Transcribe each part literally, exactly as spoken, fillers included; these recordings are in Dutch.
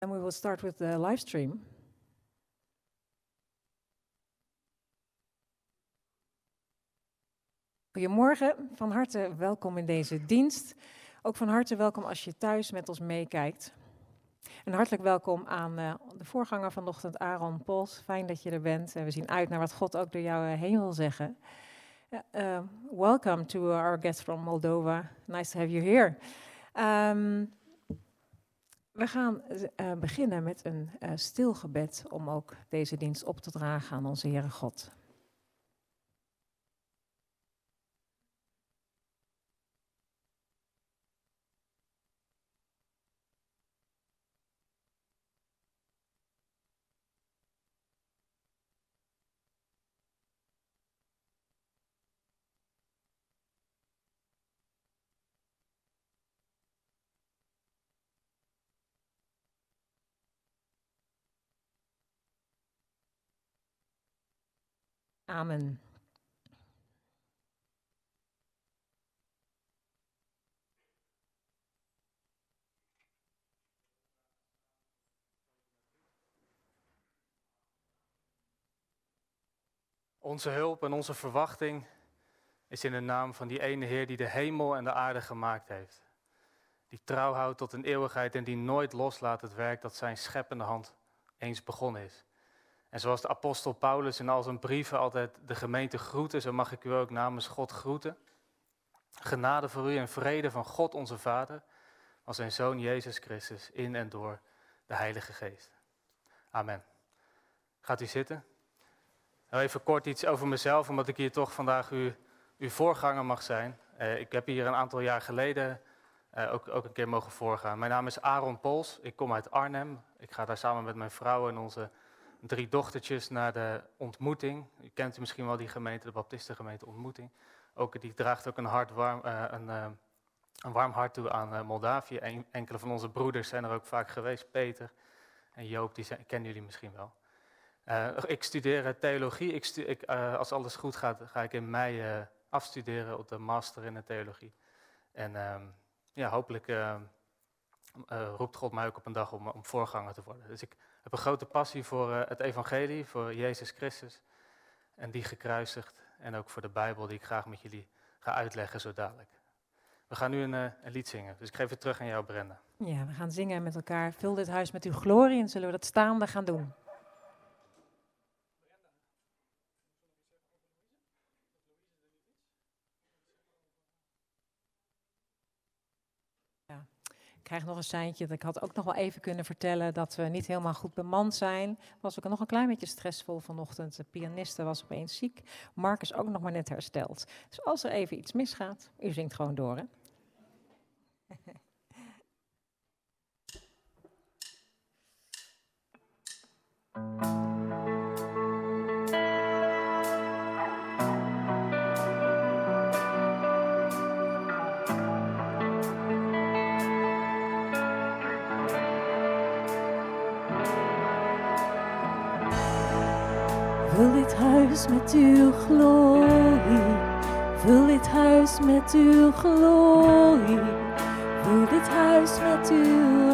And we will start with the live stream. Goedemorgen, van harte welkom in deze dienst. Ook van harte welkom als je thuis met ons meekijkt. En hartelijk welkom aan uh, de voorganger vanochtend, Aaron Pols. Fijn dat je er bent en we zien uit naar wat God ook door jou uh, heen wil zeggen. Uh, uh, welcome to our guest from Moldova. Nice to have you here. Um, we gaan uh, beginnen met een uh, stil gebed om ook deze dienst op te dragen aan onze Heere God. Amen. Onze hulp en onze verwachting is in de naam van die ene Heer die de hemel en de aarde gemaakt heeft. Die trouw houdt tot een eeuwigheid en die nooit loslaat het werk dat zijn scheppende hand eens begonnen is. En zoals de apostel Paulus in al zijn brieven altijd de gemeente groeten, zo mag ik u ook namens God groeten. Genade voor u en vrede van God onze Vader, van zijn Zoon Jezus Christus, in en door de Heilige Geest. Amen. Gaat u zitten. Nou, even kort iets over mezelf, omdat ik hier toch vandaag u, uw voorganger mag zijn. Uh, ik heb hier een aantal jaar geleden uh, ook, ook een keer mogen voorgaan. Mijn naam is Aaron Pols, ik kom uit Arnhem. Ik ga daar samen met mijn vrouw en onze drie dochtertjes naar de ontmoeting. U kent misschien wel die gemeente, de Baptistengemeente Ontmoeting. Ook, die draagt ook een, hart warm, uh, een, uh, een warm hart toe aan uh, Moldavië. En enkele van onze broeders zijn er ook vaak geweest. Peter en Joop, die zijn, kennen jullie misschien wel. Uh, ik studeer theologie. Ik stu- ik, uh, als alles goed gaat, ga ik in mei uh, afstuderen op de master in de theologie. En uh, ja, hopelijk uh, uh, roept God mij ook op een dag om, om voorganger te worden. Dus ik heb een grote passie voor uh, het evangelie, voor Jezus Christus en die gekruisigd. En ook voor de Bijbel die ik graag met jullie ga uitleggen zo dadelijk. We gaan nu een, uh, een lied zingen, dus ik geef het terug aan jou, Brenda. Ja, we gaan zingen met elkaar. Vul dit huis met uw glorie en zullen we dat staande gaan doen. Ik krijg nog een seintje. Ik had ook nog wel even kunnen vertellen dat we niet helemaal goed bemand zijn. Was ook nog een klein beetje stressvol vanochtend. De pianiste was opeens ziek. Mark is ook nog maar net hersteld. Dus als er even iets misgaat, u zingt gewoon door, hè? Vul dit huis met uw glorie, vul dit huis met uw glorie, vul dit huis met uw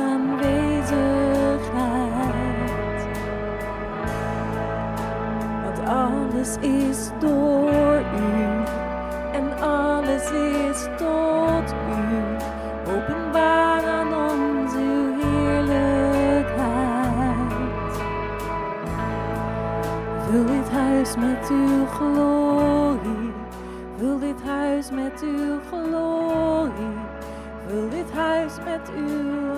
aanwezigheid. Want alles is door u en alles is tot u, openbaar aan ons uw heerlijkheid. Vul dit huis met uw glorie, vul dit huis met uw glorie, vul dit huis met uw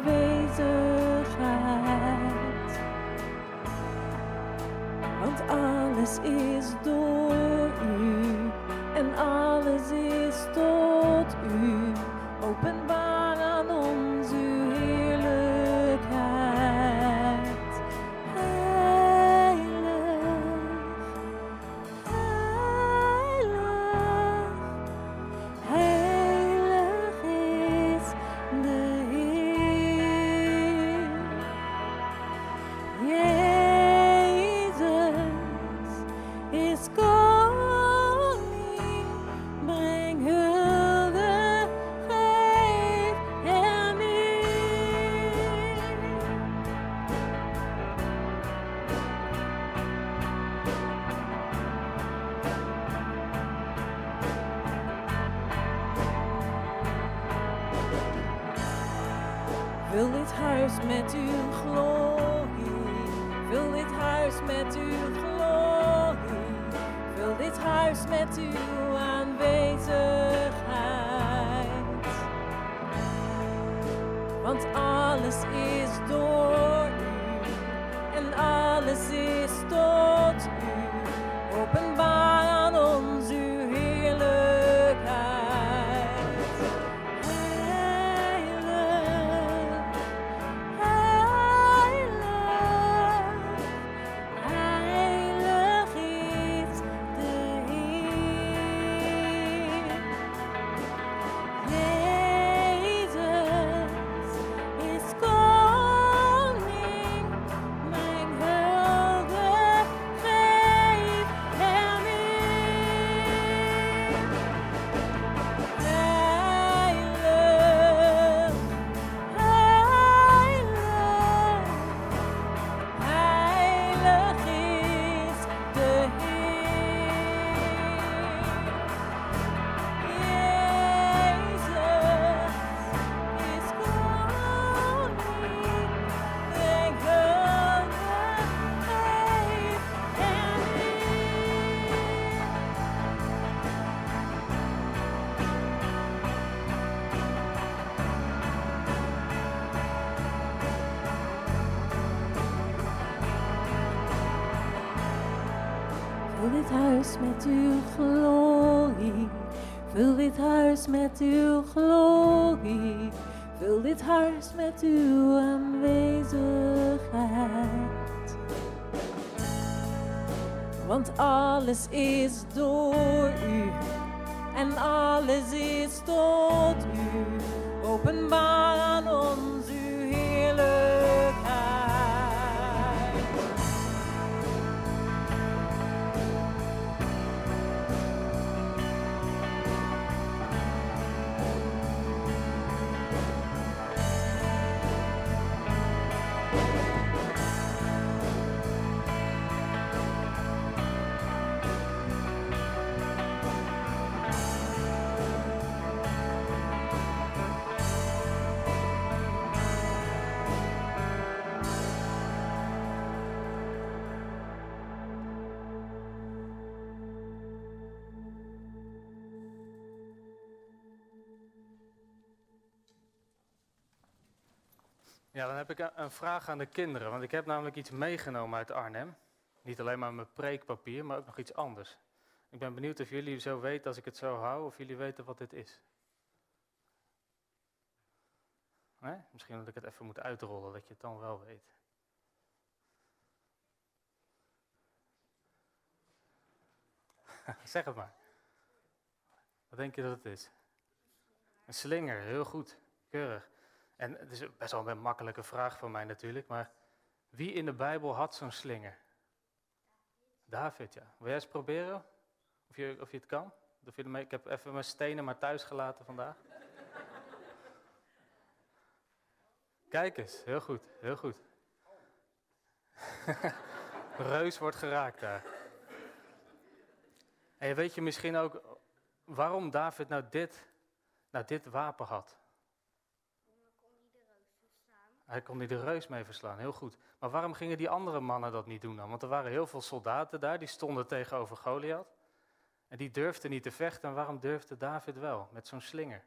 aanwezigheid. Want alles is door u en alles is tot u, openbaar aan ons uw heerlijkheid. Is koning, breng hulde dit huis met uw glorie. Vul dit huis met uw glorie. Vul dit huis met uw aanwezigheid. Want alles is door u en alles is tot u. Openbaar aan ons uw heerlijkheid. Heilig, heilig, heilig is de Heer. Jezus is koning, mijn hulde geef hem in. Heilig, heilig, heilig is de Heer. Jezus is koning, mijn hulde geef hem Vul dit huis met uw glorie. Vul dit huis met uw glorie. Vul dit huis met uw aanwezigheid. Want alles is door u en alles is tot u. Openbaar aan ons uw heerlijkheid. Ja, dan heb ik een, een vraag aan de kinderen, want ik heb namelijk iets meegenomen uit Arnhem. Niet alleen maar mijn preekpapier, maar ook nog iets anders. Ik ben benieuwd of jullie zo weten, als ik het zo hou, of jullie weten wat dit is. Nee? Misschien dat ik het even moet uitrollen, dat je het dan wel weet. Zeg het maar. Wat denk je dat het is? Een slinger, heel goed, keurig. En het is best wel een makkelijke vraag van mij natuurlijk, maar wie in de Bijbel had zo'n slinger? David, ja. Wil jij eens proberen? Of je, of je het kan? Of je ermee, ik heb even mijn stenen maar thuis gelaten vandaag. Kijk eens, heel goed, heel goed. Reus wordt geraakt daar. En weet je misschien ook waarom David nou dit, nou dit wapen had? Hij kon die de reus mee verslaan, heel goed. Maar waarom gingen die andere mannen dat niet doen dan? Want er waren heel veel soldaten daar, die stonden tegenover Goliath. En die durfden niet te vechten. En waarom durfde David wel, met zo'n slinger?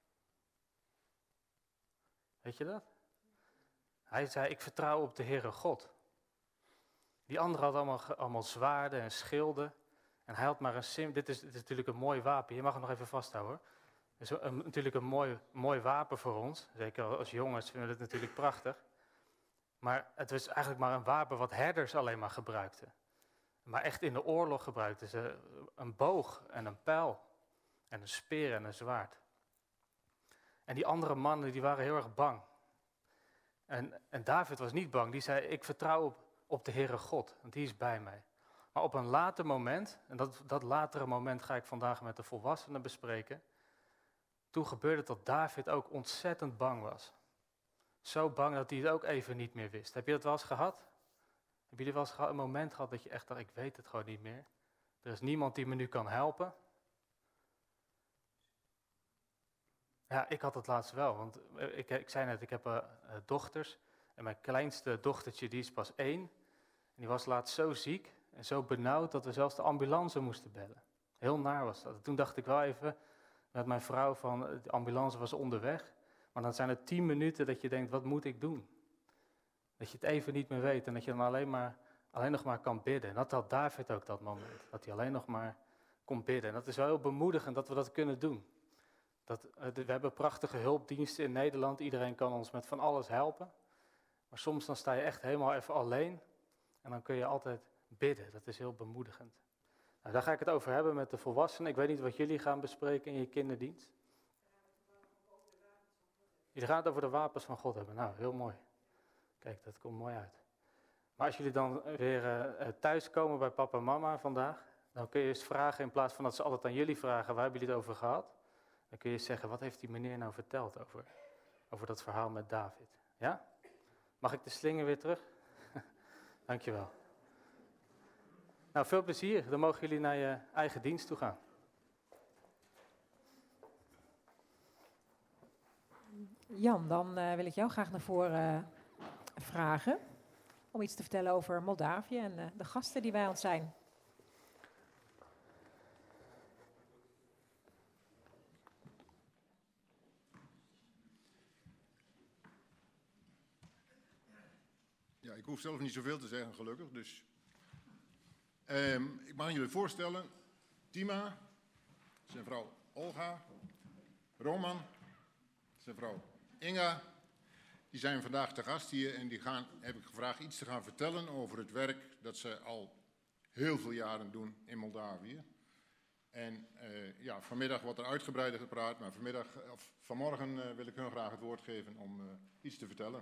Weet je dat? Hij zei, ik vertrouw op de Heere God. Die anderen hadden allemaal, allemaal zwaarden en schilden. En hij had maar een sim. Dit is, dit is natuurlijk een mooi wapen. Je mag het nog even vasthouden hoor. Het is een, natuurlijk een mooi, mooi wapen voor ons. Zeker als jongens vinden we het natuurlijk prachtig. Maar het was eigenlijk maar een wapen wat herders alleen maar gebruikten. Maar echt in de oorlog gebruikten ze een boog en een pijl. En een speer en een zwaard. En die andere mannen die waren heel erg bang. En, en David was niet bang. Die zei, ik vertrouw op, op de Heere God. Want die is bij mij. Maar op een later moment, en dat, dat latere moment ga ik vandaag met de volwassenen bespreken. Toen gebeurde het dat David ook ontzettend bang was. Zo bang dat hij het ook even niet meer wist. Heb je dat wel eens gehad? Hebben jullie wel eens een moment gehad dat je echt dacht, ik weet het gewoon niet meer. Er is niemand die me nu kan helpen. Ja, ik had het laatst wel, want ik, ik zei net, ik heb uh, dochters en mijn kleinste dochtertje die is pas één. En die was laatst zo ziek en zo benauwd dat we zelfs de ambulance moesten bellen. Heel naar was dat. Toen dacht ik wel even met mijn vrouw van, de ambulance was onderweg. Maar dan zijn het tien minuten dat je denkt, wat moet ik doen? Dat je het even niet meer weet en dat je dan alleen, maar, alleen nog maar kan bidden. En dat had David ook dat moment, dat hij alleen nog maar kon bidden. En dat is wel heel bemoedigend dat we dat kunnen doen. Dat, we hebben prachtige hulpdiensten in Nederland, iedereen kan ons met van alles helpen. Maar soms dan sta je echt helemaal even alleen en dan kun je altijd bidden. Dat is heel bemoedigend. Nou, daar ga ik het over hebben met de volwassenen. Ik weet niet wat jullie gaan bespreken in je kinderdienst. Jullie gaan het over de wapens van God hebben. Nou, heel mooi. Kijk, dat komt mooi uit. Maar als jullie dan weer uh, thuiskomen bij papa en mama vandaag, dan kun je eens vragen, in plaats van dat ze altijd aan jullie vragen, waar hebben jullie het over gehad? Dan kun je zeggen, wat heeft die meneer nou verteld over, over dat verhaal met David? Ja? Mag ik de slinger weer terug? Dankjewel. Nou, veel plezier. Dan mogen jullie naar je eigen dienst toe gaan. Jan, dan uh, wil ik jou graag naar voren uh, vragen om iets te vertellen over Moldavië en uh, de gasten die bij ons zijn. Ja, ik hoef zelf niet zoveel te zeggen, gelukkig. Dus. Um, ik mag jullie voorstellen, Tima, zijn vrouw Olga, Roman, zijn vrouw Inga, die zijn vandaag te gast hier en die gaan, heb ik gevraagd iets te gaan vertellen over het werk dat ze al heel veel jaren doen in Moldavië. En uh, ja, vanmiddag wordt er uitgebreider gepraat, maar vanmiddag, of vanmorgen uh, wil ik hun graag het woord geven om uh, iets te vertellen.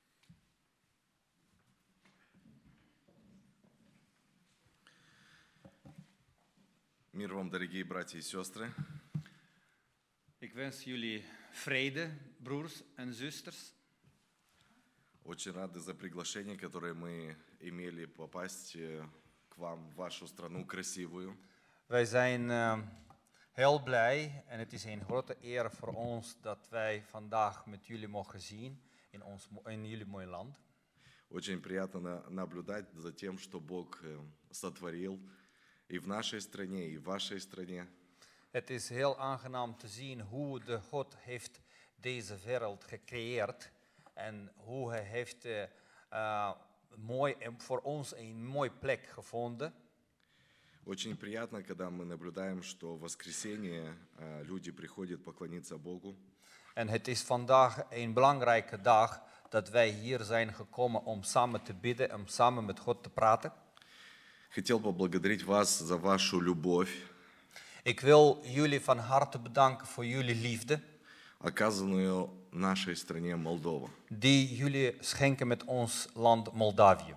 Мир вам, дорогие братья и сестры. Ik wens jullie vrede, broers en zusters. Очень рады за приглашение, которое мы имели попасть к вам в вашу страну красивую. Wij zijn uh, heel blij en het is een grote eer voor ons dat wij vandaag met jullie mogen zien in, ons, in jullie mooie land. Очень приятно наблюдать за тем, что Бог сотворил и в нашей стране, и в вашей стране. Het is heel aangenaam te zien hoe de God heeft deze wereld gecreëerd en hoe hij heeft uh, uh, mooi, voor ons een mooie plek gevonden. Очень приятно, когда мы наблюдаем, что в воскресенье uh, люди приходят поклониться Богу. En het is vandaag een belangrijke dag dat wij hier zijn gekomen om samen te bidden, om samen met God te praten. Хотел поблагодарить вас за вашу любовь. Ik wil jullie van harte bedanken voor jullie liefde. Оказанную нашей стране Молдова. Die jullie schenken met ons land Moldavië.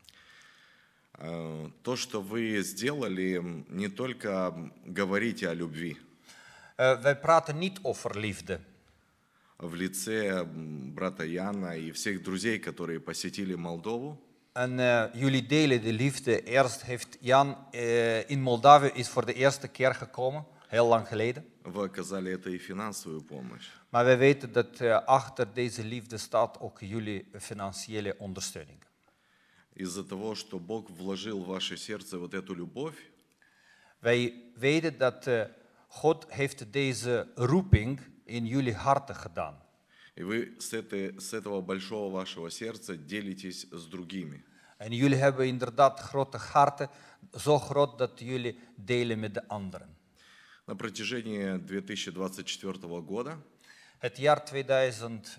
Uh, то, что вы сделали, не только говорите о любви. Uh, wij praten niet over liefde. В лице брата Яна и всех друзей, которые посетили Молдову. En uh, jullie delen de liefde. Eerst heeft Jan uh, in Moldavië is voor de eerste keer gekomen, heel lang geleden. Вы оказали это и финансовую помощь. Maar wij weten dat uh, achter deze liefde staat ook jullie financiële ondersteuning. Из-за того, что Бог вложил в ваше сердце вот эту любовь. Wij weten dat uh, God heeft deze roeping in jullie harten gedaan. И вы с, этой, с этого большого вашего сердца делитесь с другими. En jullie hebben inderdaad grote harten, zo groot dat jullie delen met de anderen. На протяжении две тысячи двадцать четвёртого года Het jaar tweeduizend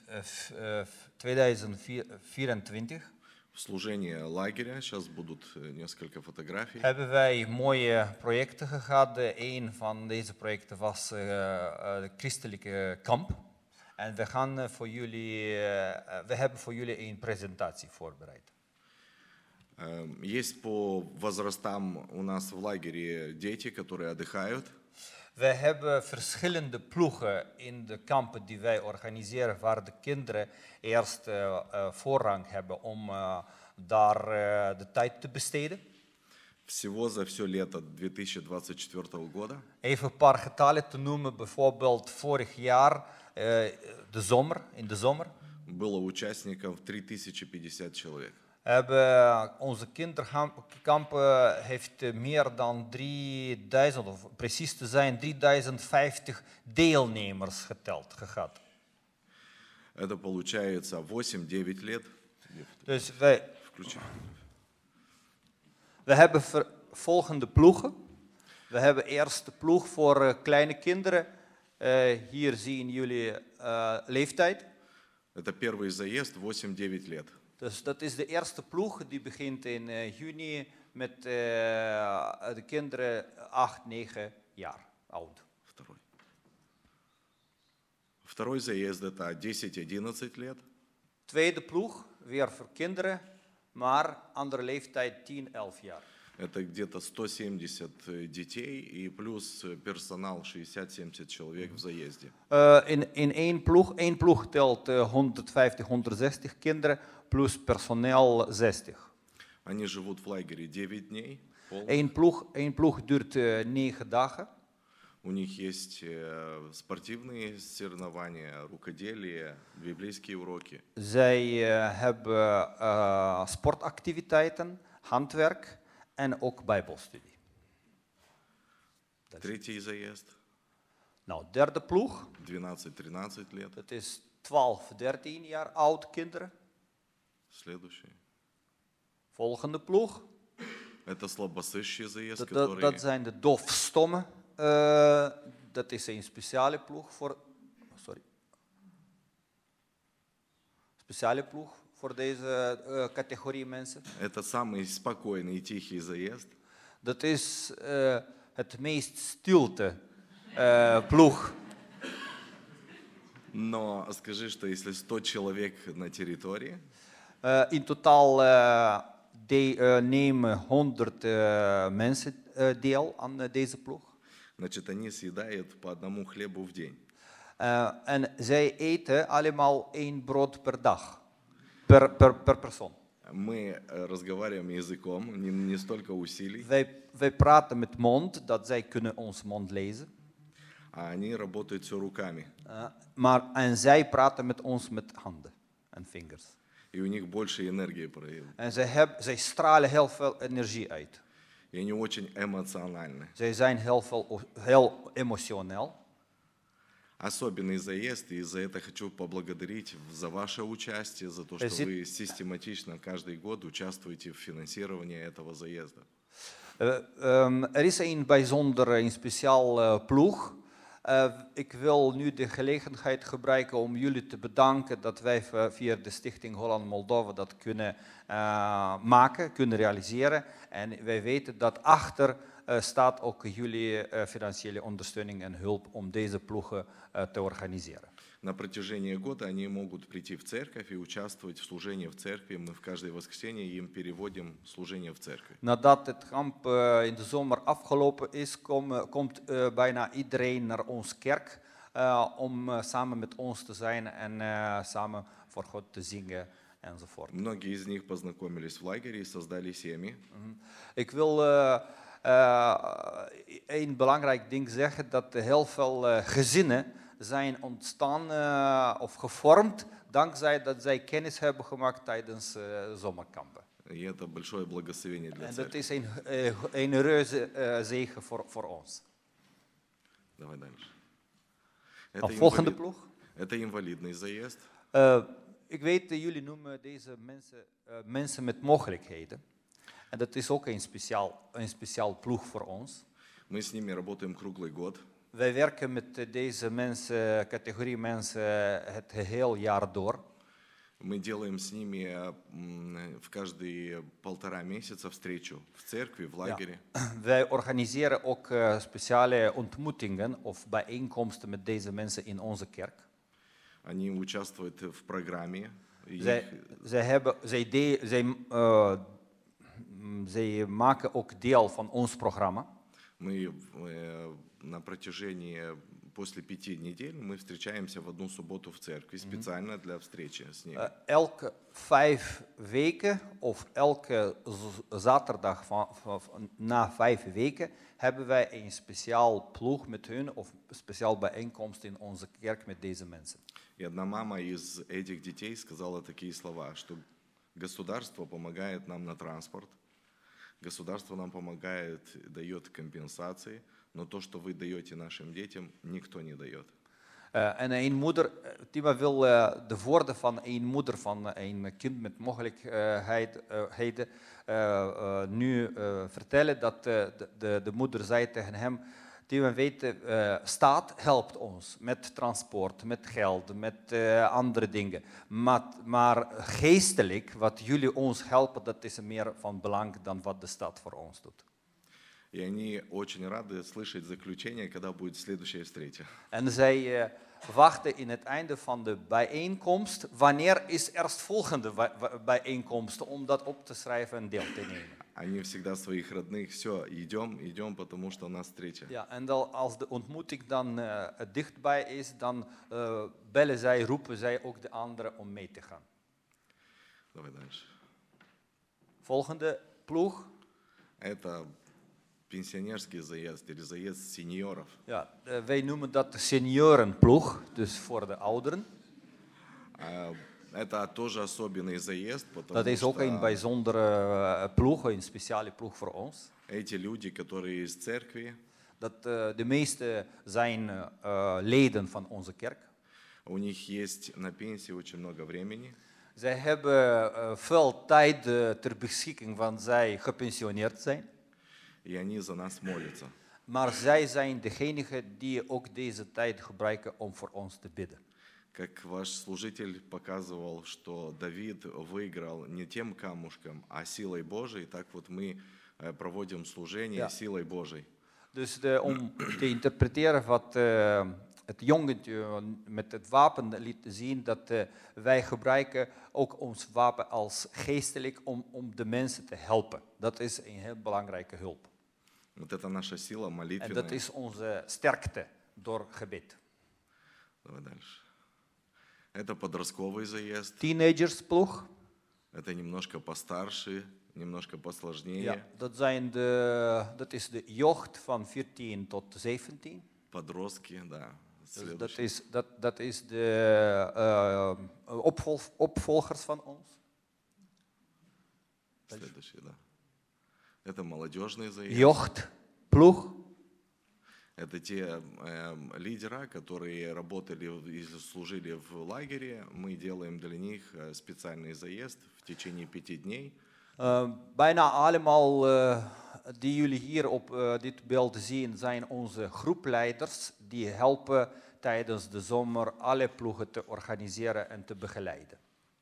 vierentwintig в служении лагеря, сейчас будут несколько фотографий, hebben wij mooie projecten gehad. Een van deze projecten was uh, uh, de christelijke kamp. En we, gaan voor jullie, uh, we hebben voor jullie een presentatie voorbereid. Есть по возрастам у нас в лагере дети, которые отдыхают. We hebben verschillende ploegen in de kampen die wij organiseren, waar de kinderen eerst uh, uh, voorrang hebben om uh, daar uh, de tijd te besteden. Всего за все лето две тысячи двадцать четвёртого года. Even een paar getallen te noemen, bijvoorbeeld vorig jaar de zomer, in de zomer. Было участников три тысячи пятьдесят человек. Hebben onze kinderkampen heeft meer dan drieduizend, of precies te zijn drieduizend vijftig deelnemers geteld gehad. Это получается восемь-девять лет. Dus wij, Включи. we hebben ver, volgende ploegen. We hebben eerst de ploeg voor uh, kleine kinderen. Uh, hier zien jullie uh, leeftijd. Это первый заезд восемь-девять лет. Dus dat is de eerste ploeg, die begint in uh, juni met uh, de kinderen acht, negen jaar oud. Второй. Второй заезд это десять-одиннадцать лет. Tweede ploeg, weer voor kinderen, maar andere leeftijd tien, elf jaar. Это где-то сто семьдесят детей и плюс персонал шестьдесят-семьдесят человек в заезде. Uh, in, in één ploeg, één ploeg telt uh, honderdvijftig, honderdzestig kinderen plus personeel zestig. Они живут в лагере девять дней. Eén ploeg, één ploeg duurt uh, negen dagen. У них есть спортивные соревнования, рукоделие, библейские уроки. Zij uh, hebben uh, sportactiviteiten, handwerk en ook bijbelstudie. Третий заезд. Nou, derde ploeg. двенадцать-тринадцать лет. Dat is twaalf, dertien jaar oud kinderen. Следующий. Volgende ploeg. Это слабослышащий заезд, Dat, который... dat, dat zijn de dofstommen. Uh, dat is een speciale ploeg voor... Sorry. Speciale ploeg voor deze uh, categorie mensen. Это самый спокойный и тихий заезд. Dat is uh, het meest stilte uh, ploeg. Но скажи, что если сто человек на территории, uh, in totaal uh, de, uh, nemen honderd uh, mensen uh, deel aan uh, deze ploeg. значит, они съедают по одному хлебу в день. Uh, en zij eten allemaal één brood per dag, per, per, per persoon. Мы разговариваем языком, не, не столько усилий. Wij, wij praten met mond, dat zij kunnen ons mond lezen. А они работают все руками. Uh, maar, en zij praten met ons met handen en vingers. И у них больше энергии проявляется. En zij, heb, zij stralen heel veel energie uit. И они очень эмоциональны. Zij zijn heel, veel, heel emotioneel. Особенный заезд, и за это хочу поблагодарить за ваше участие, за то, что вы систематично каждый год участвуете в финансировании этого заезда. Uh, um, er is een bijzonder, een speciaal uh, ploeg. Uh, ik wil nu de gelegenheid gebruiken om jullie te bedanken dat wij via de Stichting Holland-Moldova dat kunnen uh, maken, kunnen realiseren. En wij weten dat achter uh, staat ook jullie uh, financiële ondersteuning en hulp om deze ploegen uh, te organiseren. На протяжении года они могут прийти в церковь и участвовать в служении в церкви. Мы в каждое воскресенье им переводим служение в церковь. Nadat het kamp uh, in de zomer afgelopen is, kom, komt uh, bijna iedereen naar onze kerk uh, om uh, samen met ons te zijn en uh, samen voor God te zingen enzovoort. Многие из них познакомились в лагере и создали семьи. Mm-hmm. Ik wil uh, uh, een belangrijk ding zeggen, dat heel veel uh, gezinnen zijn ontstaan uh, of gevormd dankzij dat zij kennis hebben gemaakt tijdens uh, zomerkampen. И это большое благословение для En церкви. dat is een, uh, een reuze uh, zegen voor, voor ons. Давай дальше. Nou, Это, volgende инвалид... ploeg. Это инвалидный заезд. Uh, ik weet, uh, jullie noemen deze mensen uh, mensen met mogelijkheden. En dat is ook een speciaal, een speciaal ploeg voor ons. Мы с ними работаем круглый год. Wij werken met deze mensen, categorie mensen het geheel jaar door. Мы делаем с ними в каждые полтора месяца встречу в церкви, в лагере. Ja. Wij organiseren ook uh, speciale ontmoetingen of bijeenkomsten met deze mensen in onze kerk. Они участвуют в программе. Zij, zij, hebben, zij, de, zij, uh, zij maken ook deel van ons programma. Мы на протяжении после пяти недель мы встречаемся в одну субботу в церкви специально для встречи с ними. Uh, elke vijf weken of elke z- zaterdag van, van, van- na vijf weken hebben wij een speciaal ploeg met hun of speciaal bijeenkomst in onze kerk met deze mensen. И одна мама из этих детей сказала такие слова, что государство помогает нам на транспорт, государство нам помогает, дает компенсации, но то, что вы даете нашим детям, никто не дает. Uh, en een moeder, uh, Tima wil uh, de woorden van een moeder van uh, een kind met mogelijkheden uh, uh, nu uh, vertellen. Dat uh, de, de, de moeder zei tegen hem, Tima weet, uh, staat helpt ons met transport, met geld, met uh, andere dingen. Maar, maar geestelijk, wat jullie ons helpen, dat is meer van belang dan wat de stad voor ons doet. И они очень rады слышать заключение, когда будет следующая встреча. En zij uh, wachten in het einde van de bijeenkomst. Wanneer is eerstvolgende wa- wa- bijeenkomst om dat op te schrijven en deel te nemen? Они всегда своих родных, все, идем, идем, потому что у нас встреча. Ja, en dan, als de ontmoeting dan uh, dichtbij is, dan uh, bellen zij, roepen zij ook de anderen om mee te gaan. Давай дальше. Volgende ploeg. Это пенсионерский заезд или заезд сеньоров. Ja, uh, wij noemen dat de seniorenploeg, dus voor de ouderen. А, Это тоже особенный заезд, потому Dat is ook een что bijzondere uh, ploeg, een speciale ploeg voor ons. эти люди, которые из церкви, Dat, uh, de meeste zijn uh, uh, leden van onze kerk. у них есть на пенсии очень много времени, Zij hebben uh, veel tijd uh, ter beschikking van zij gepensioneerd zijn. и они за нас молятся. Maar zij zijn degenen die ook deze tijd gebruiken om voor ons te bidden. Как ваш служитель показывал, что Давид выиграл не тем камушком, а силой Божией, так вот мы э, проводим служение Ja. силой Божией. Dus de, om te interpreteren wat uh, het jongetje met het wapen liet zien, dat uh, wij gebruiken ook ons wapen als geestelijk om, om de mensen te helpen. Dat is een heel belangrijke hulp. Вот это наша сила En dat молитвенная. is onze sterkte door gebed. Давай дальше. Это подростковый заезд. Teenagersploeg. Это немножко постарше, немножко посложнее. Ja, dat, zijn de, dat is de jeugd van veertien tot zeventien. Подростки, да. Dus dat, Следующий. is, dat, dat is de uh, opvol, opvolgers van ons. Следующий, да. Это молодежный заезд. Jeugdploeg. Это те э, лидера, которые работали в- и служили в лагере. Мы делаем для них э, специальный заезд в течение пяти дней. Uh, bijna allemaal uh, die jullie hier op uh, dit beeld zien zijn onze groepleiders die helpen tijdens de zomer alle ploegen te organiseren en te begeleiden.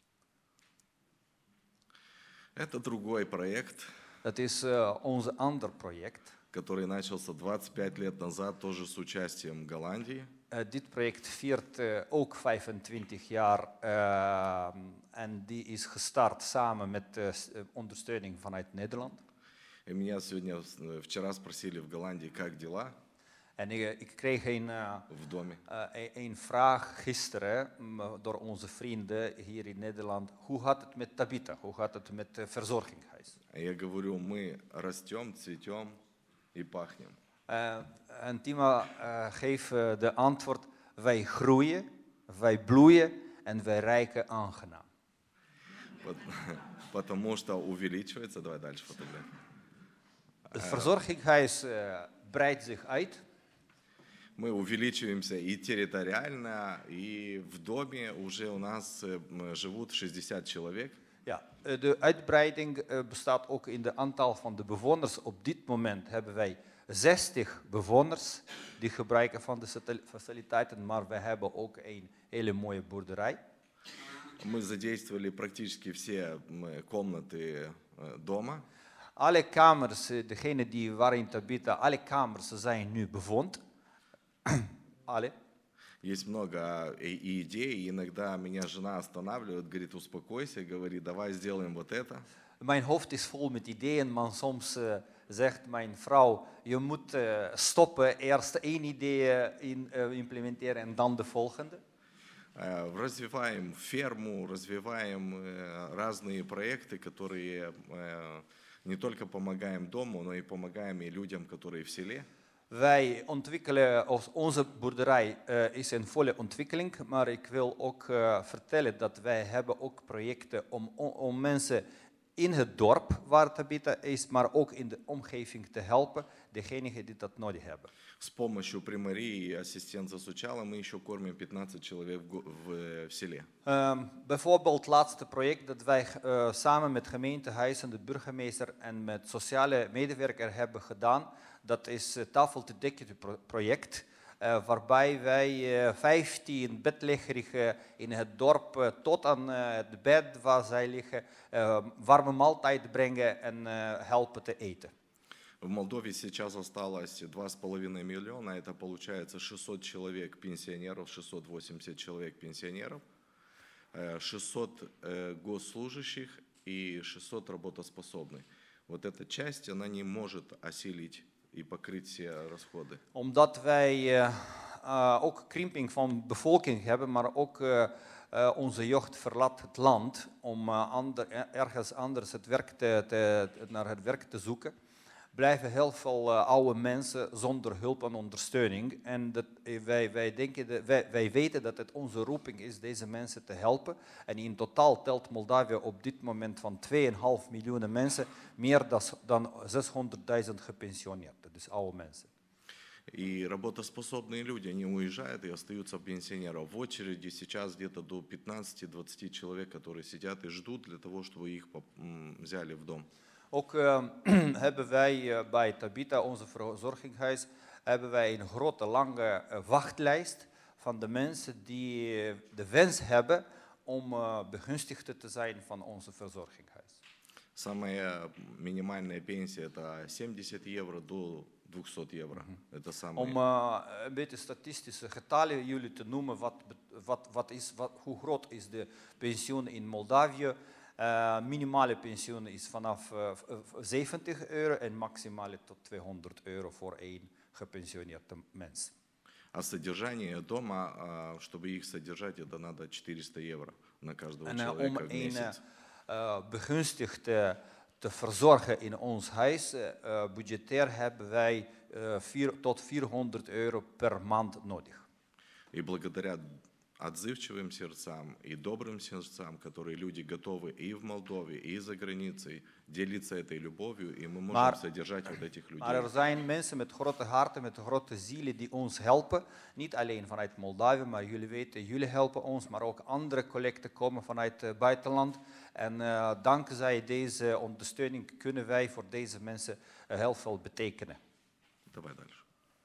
Это другой проект, Dat is uh, ons ander project. который начался двадцать пять лет назад, тоже с участием Голландии. Uh, dit project viert uh, ook vijfentwintig jaar uh, en die is gestart samen met uh, s- uh, ondersteuning vanuit Nederland. И меня сегодня, э, вчера спросили в Голландии, как дела En ik, ik kreeg een, uh, в доме. uh, een- een vraag gisteren mm, door onze vrienden hier in Nederland. Hoe gaat het met Tabita? Hoe gaat het met het verzorgingshuis? И я говорю, мы растем, цветем и пахнем. Uh, en Tima uh, geeft uh, de antwoord, wij groeien, wij bloeien en wij rijken aangenaam. Вот, Потому что увеличивается, давай дальше фотографию. Het verzorgingshuis uh, breidt zich uit. Мы увеличиваемся и территориально, и в доме уже у нас э, м, живут шестьдесят человек. Ja, uh, de uitbreiding uh, bestaat ook in de aantal van de bewoners. Op dit moment hebben wij zestig bewoners die gebruiken van de stel- faciliteiten, maar we hebben ook een hele mooie boerderij. Мы задействовали практически все м, комнаты э, дома. Alle kamers, uh, degene die waarin Tabita, alle kamers zijn nu bewoond. Alle. Есть много и- идей, и иногда меня жена останавливает, говорит, успокойся, говорит, давай сделаем вот это. Mijn hoofd is vol met ideeën, maar soms uh, zegt mijn vrouw, je moet uh, stoppen, eerst één idee in, uh, implementeren en dan de volgende. Э, Развиваем ферму, развиваем э, разные проекты, которые э, не только помогаем дому, но и помогаем и людям, которые в селе. Wij ontwikkelen, of onze boerderij uh, is in volle ontwikkeling, maar ik wil ook uh, vertellen dat wij hebben ook projecten om, om, om mensen in het dorp waar het habita is, maar ook in de omgeving te helpen, degenen die dat nodig hebben. С помощью примарии и ассистента Сучала мы еще кормим пятнадцать человек в, го- в, в селе. Um, bijvoorbeeld het laatste project dat wij uh, samen met gemeentehuis en de burgemeester en met sociale medewerker hebben gedaan, dat is het tafel te dekken pro- project, uh, waarbij wij uh, vijftien bedleggerigen in het dorp uh, tot aan uh, het bed waar zij liggen, uh, warme maaltijd brengen en uh, helpen te eten. В Молдове сейчас осталось два с половиной миллиона, это получается шестьсот человек пенсионеров, шестьсот восемьдесят человек пенсионеров, э, шестьсот э, госслужащих и шестьсот работоспособных. Вот эта часть, она не может осилить и покрыть все расходы. Omdat wij uh, uh, ook krimping van bevolking hebben, maar ook uh, uh, onze jeugd verlaat het land om uh, ander, ergens anders het werk te, te, naar het werk te zoeken, blijven heel veel uh, oude mensen zonder hulp en ondersteuning. En dat, wij, wij, denken de, wij, wij weten dat het onze roeping is deze mensen te helpen. En in totaal telt Moldavië op dit moment van twee komma vijf miljoen mensen meer dan zeshonderdduizend gepensioneerden, dus oude mensen. И работоспособные люди, они уезжают и остаются пенсионеров. В очереди сейчас где-то до пятнадцати-двадцати человек, которые сидят и ждут для того, чтобы их поп- м, взяли в дом. Ook uh, hebben wij uh, bij Tabita, onze verzorgingshuis, hebben wij een grote lange uh, wachtlijst van de mensen die uh, de wens hebben om uh, begunstigd te zijn van onze verzorgingshuis. Самая минимальная пенсия это семьдесят евро до двухсот евро. Это самое. Om uh, een beetje statistische getallen jullie te noemen, wat, wat, wat is, wat, hoe groot is de pensioen in Moldavië? Uh, minimale pensioen is vanaf uh, zeventig euro en maximale tot tweehonderd euro voor één gepensioneerde mens. А содержание дома, а, чтобы их содержать, это надо четыреста евро на каждого En uh, om человека в een месяц. uh, begunstigde te verzorgen in ons huis, uh, budgetair hebben wij uh, vier, tot vierhonderd euro per maand nodig. И благодаря отзывчивым сердцам и добрым сердцам, которые люди готовы и в Молдове, и за границей делиться этой любовью, и мы можем Maar- содержать вот этих людей. Maar er zijn mensen met grote harten, met grote zielen die ons helpen. Niet alleen vanuit Moldavië, maar jullie weten, jullie helpen ons. Maar ook andere collecten komen vanuit het buitenland. En uh, dankzij deze ondersteuning kunnen wij voor deze mensen uh, heel veel betekenen. Давай дальше.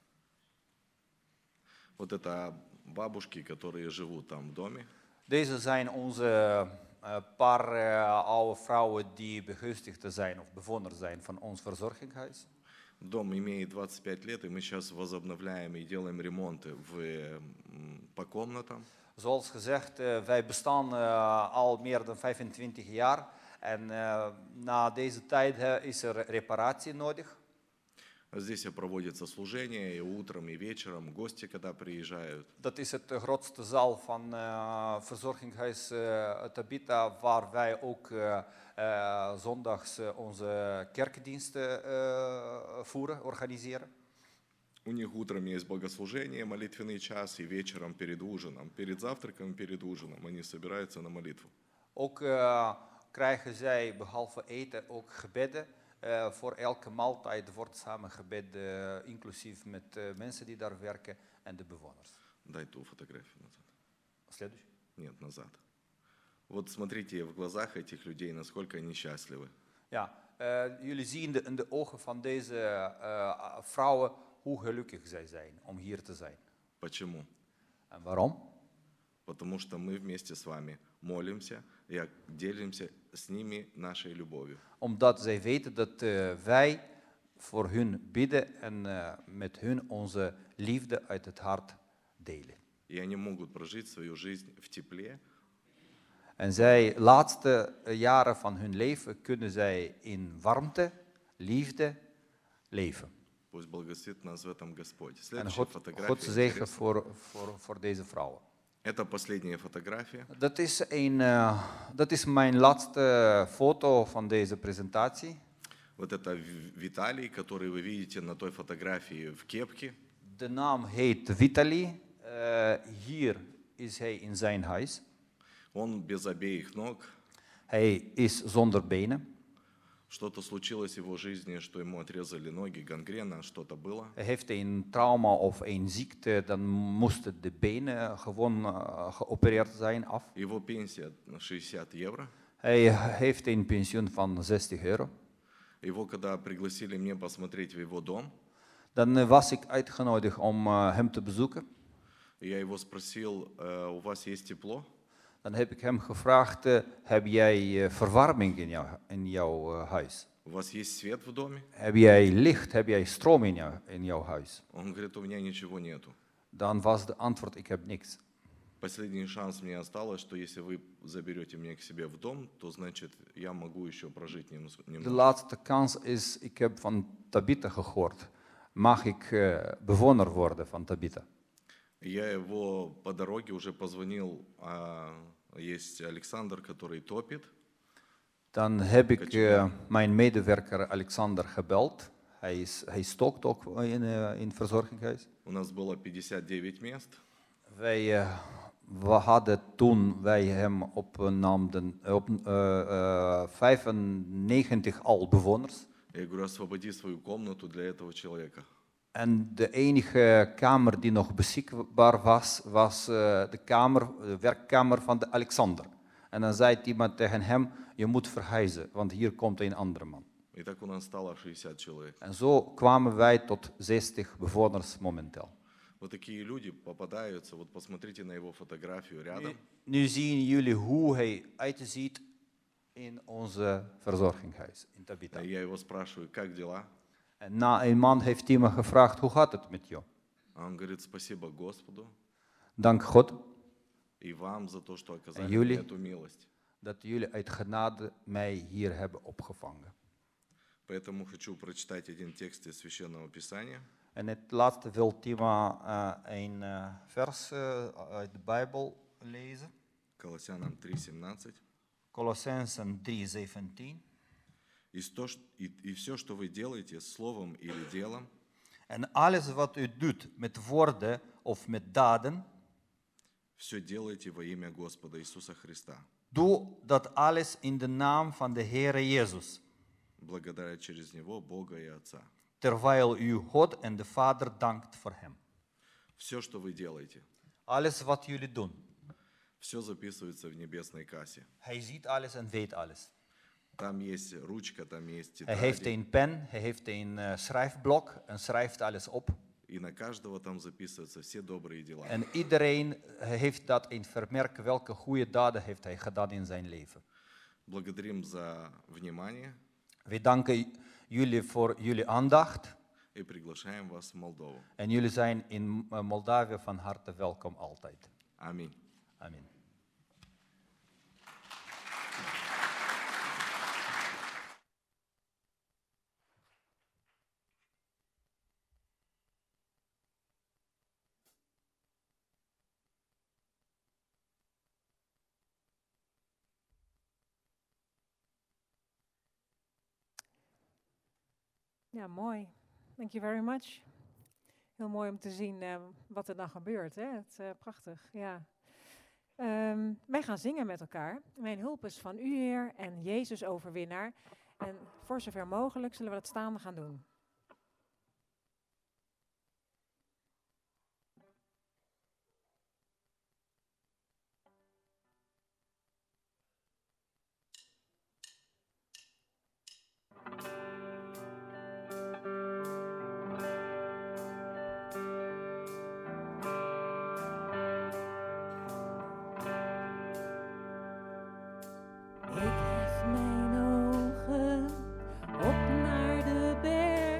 Вот это бабушки, которые живут там в доме. Deze zijn onze uh, paar uh, oude vrouwen die begunstigd zijn of bewoner zijn van ons verzorgingshuis. Дом имеет двадцать пять лет, и мы сейчас возобновляем и делаем ремонты в, м, по комнатам. Zoals gezegd, uh, wij bestaan uh, al meer dan vijfentwintig jaar. En uh, na deze tijd uh, is er reparatie nodig. Здесь проводятся служения и утром, и вечером, гости, когда приезжают. Dat is het uh, grootste zaal van uh, verzorgingshuis uh, Tabita, waar wij ook uh, uh, zondags uh, onze kerkdiensten uh, voeren, organiseren. У них утром есть богослужение, молитвенный час, и вечером перед ужином. Перед завтраком, перед ужином они собираются на молитву. Ook uh, krijgen zij behalve eten ook gebedden. Uh, voor elke maaltijd wordt samen gebed, uh, inclusief met uh, mensen die daar werken en de bewoners. Дай ту фотографию назад. Следующий. Нет, назад. Вот смотрите в глазах этих людей, насколько они счастливы. Ja, uh, jullie zien de, in de ogen van deze uh, vrouwen hoe gelukkig zij zijn om hier te zijn. Почему? En waarom? Потому что мы вместе с вами молимся и делимся с ними нашей любовью. Omdat zij weten dat uh, wij voor hun bidden en uh, met hun onze liefde uit het hart delen. и они могут прожить свою жизнь в тепле. En zij, laatste jaren van hun leven, kunnen zij in warmte, liefde leven. Пусть благословит нас в этом Господь. En Следующая God, фотография. God zegen интересная. voor, voor, voor deze vrouwen. Это последняя фотография. Dat is, een, uh, dat is mijn laatste foto van deze presentatie. Вот это В- Виталий, который вы видите на той фотографии в кепке. De naam heet Vitali. Uh, hier is hij in zijn huis. Он без обеих ног. Hij is zonder benen. Что-то случилось в его жизни, что ему отрезали ноги, гангрена, что-то было. Hij heeft een trauma of een ziekte, dan moesten de benen gewoon uh, geopereerd zijn af. Его пенсия шестьдесят евро. Hij heeft een pensioen van zestig euro. Его, когда пригласили мне посмотреть в его дом, Dan uh, was ik uitgenodigd om uh, hem te bezoeken. я его спросил, «Э, у вас есть тепло? Dan heb ik hem gevraagd, uh, heb jij uh, verwarming in, jou, in jouw uh, huis? У вас есть свет в доме? Heb jij licht, heb jij stroom in, jou, in jouw huis? Он говорит, у меня ничего нету. Dan was de antwoord, ik heb niks. Последний шанс мне осталось, что если вы заберете меня к себе в дом, то значит я могу еще прожить немножко. De laatste kans is, ik heb van Tabitha gehoord. Mag ik uh, bewoner worden van Tabitha? Я его по дороге уже позвонил, а есть Александр, который топит. Dan heb ik uh, mijn medewerker Alexander gebeld. Hij, is, hij stookt ook in, uh, in het verzorgingshuis. У нас было пятьдесят девять мест. Wij, uh, we hadden toen wij hem opnamen op uh, uh, vijfennegentig al bewoners. Я говорю, освободи свою комнату для этого человека. En de enige kamer die nog beschikbaar was, was uh, de, kamer, de werkkamer van de Alexander. En dan zei iemand tegen hem, je moet verhuizen, want hier komt een andere man. И так у нас стало шестьдесят человек. En zo kwamen wij tot zestig bewoners momenteel. Вот такие люди попадаются. Вот посмотрите на его фотографию рядом. Nu, nu zien jullie hoe hij uitziet in onze verzorgingshuis in Tabitha. Я его спрашиваю, как дела? En na een maand heeft hij me gevraagd, hoe gaat het met jou? А он говорит, спасибо Господу Dank God и вам за то, что оказали En jullie? мне эту милость. dat jullie uit genade mij hier hebben opgevangen. Поэтому хочу прочитать один текст из Священного Писания. En het laatste wil Tima uh, een uh, vers uh, uit de Bijbel lezen. Колоссянам три семнадцать. Colossensen drie zeventien. И, то, ш- и, и все, что вы делаете словом или делом, En alles wat u doet met woorden of met daden, все делайте во имя Господа Иисуса Христа, doe dat alles in de naam van de Heere Jezus, благодаря через Него Бога и Отца. terwijl u God en de Vader dankt voor hem. Все, что вы делаете, Alles wat jullie doen, все записывается в небесной кассе. hij ziet alles en weet alles. Там есть ручка, там есть Hij heeft тетради, een pen, hij heeft een uh, schrijfblok en schrijft alles op. и на каждого там записываются все добрые дела. En iedereen heeft dat in vermerk welke goede daden heeft hij gedaan in zijn leven. Благодарим за внимание We danken jullie voor jullie aandacht. и приглашаем вас в Молдову. En jullie zijn in uh, Moldavië van harte welkom altijd. Аминь. Amen. Ja, mooi. Thank you very much. Heel mooi om te zien uh, wat er dan gebeurt. Hè? Het, uh, prachtig, ja. Um, wij gaan zingen met elkaar. Mijn hulp is van u, Heer, en Jezus overwinnaar. En voor zover mogelijk zullen we dat staande gaan doen. Ik hef mijn ogen op naar de berg.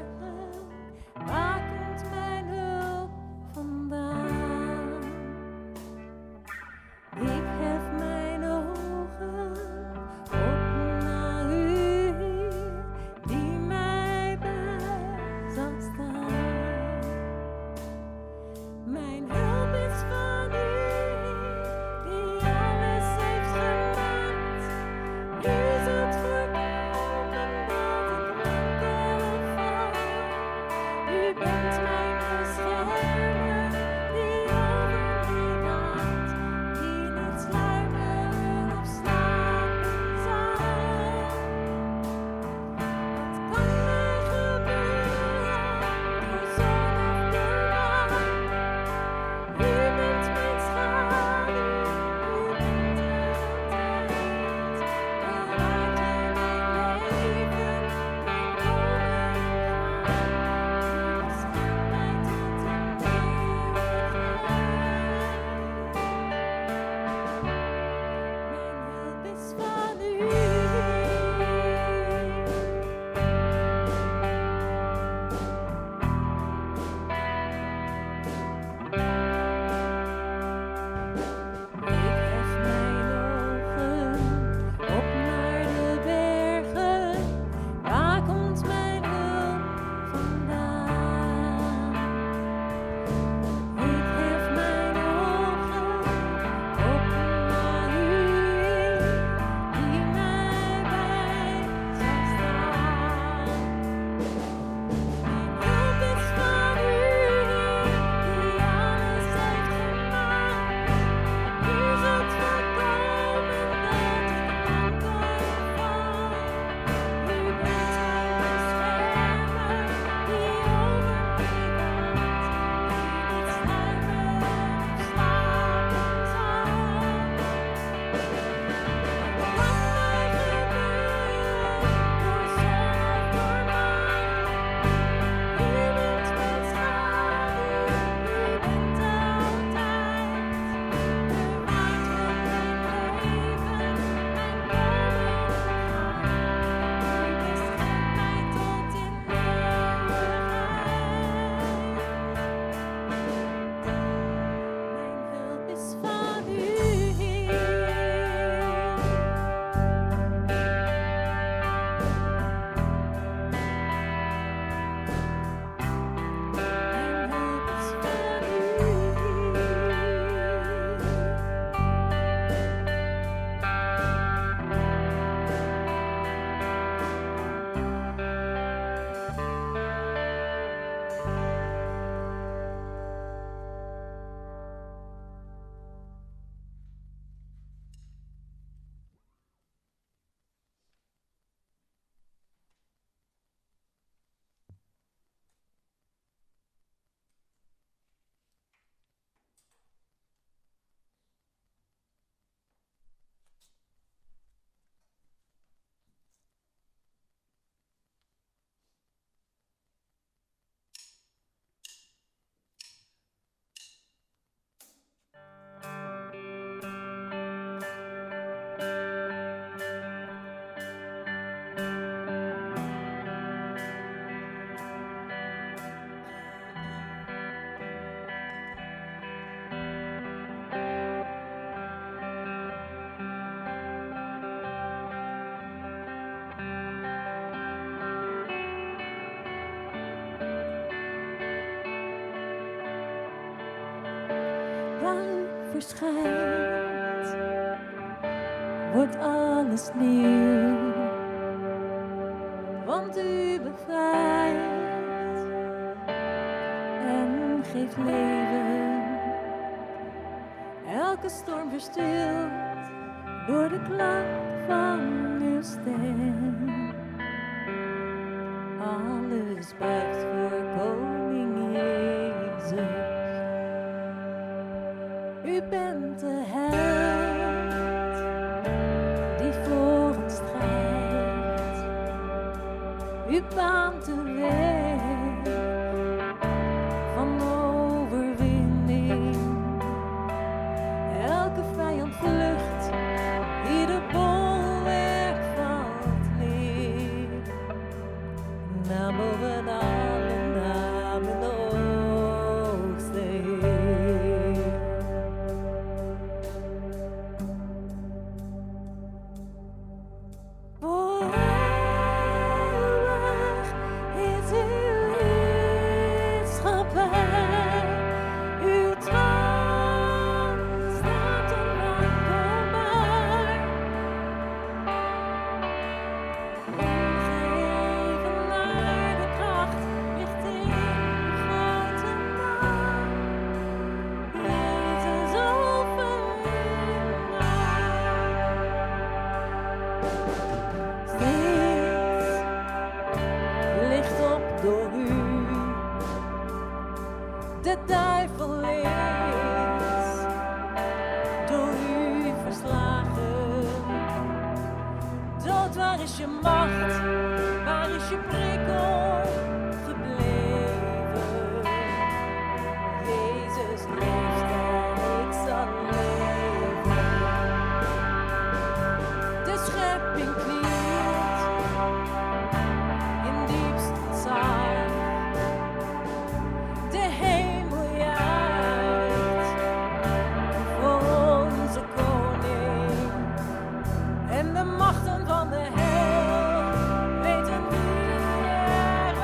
verschijnt, wordt alles nieuw. Want u bevrijdt en geeft leven. Elke storm verstilt door de klank van uw stem. Alles buigt voor koning Jezus. U bent de held die voor ons strijdt. U baant de weg van overwinning. Elke vijand vlucht, ieder bolwerk valt neer. Naam boven alle namen hoogste Heer. Voor eeuwig is uw heerschappij, uw troon staat onwankelbaar. Ongeëvenaarde kracht ligt in grote naam, Jezus overwinnaar. Steeds licht op door u. De duivel is door u verslagen. Dood, waar is je macht? Waar is je prikkel gebleven? Jezus leeft en ik zal leven. De schepping knielt in diepst ontzag. De hemel juicht voor onze koning. En de machten van de hel weten wie er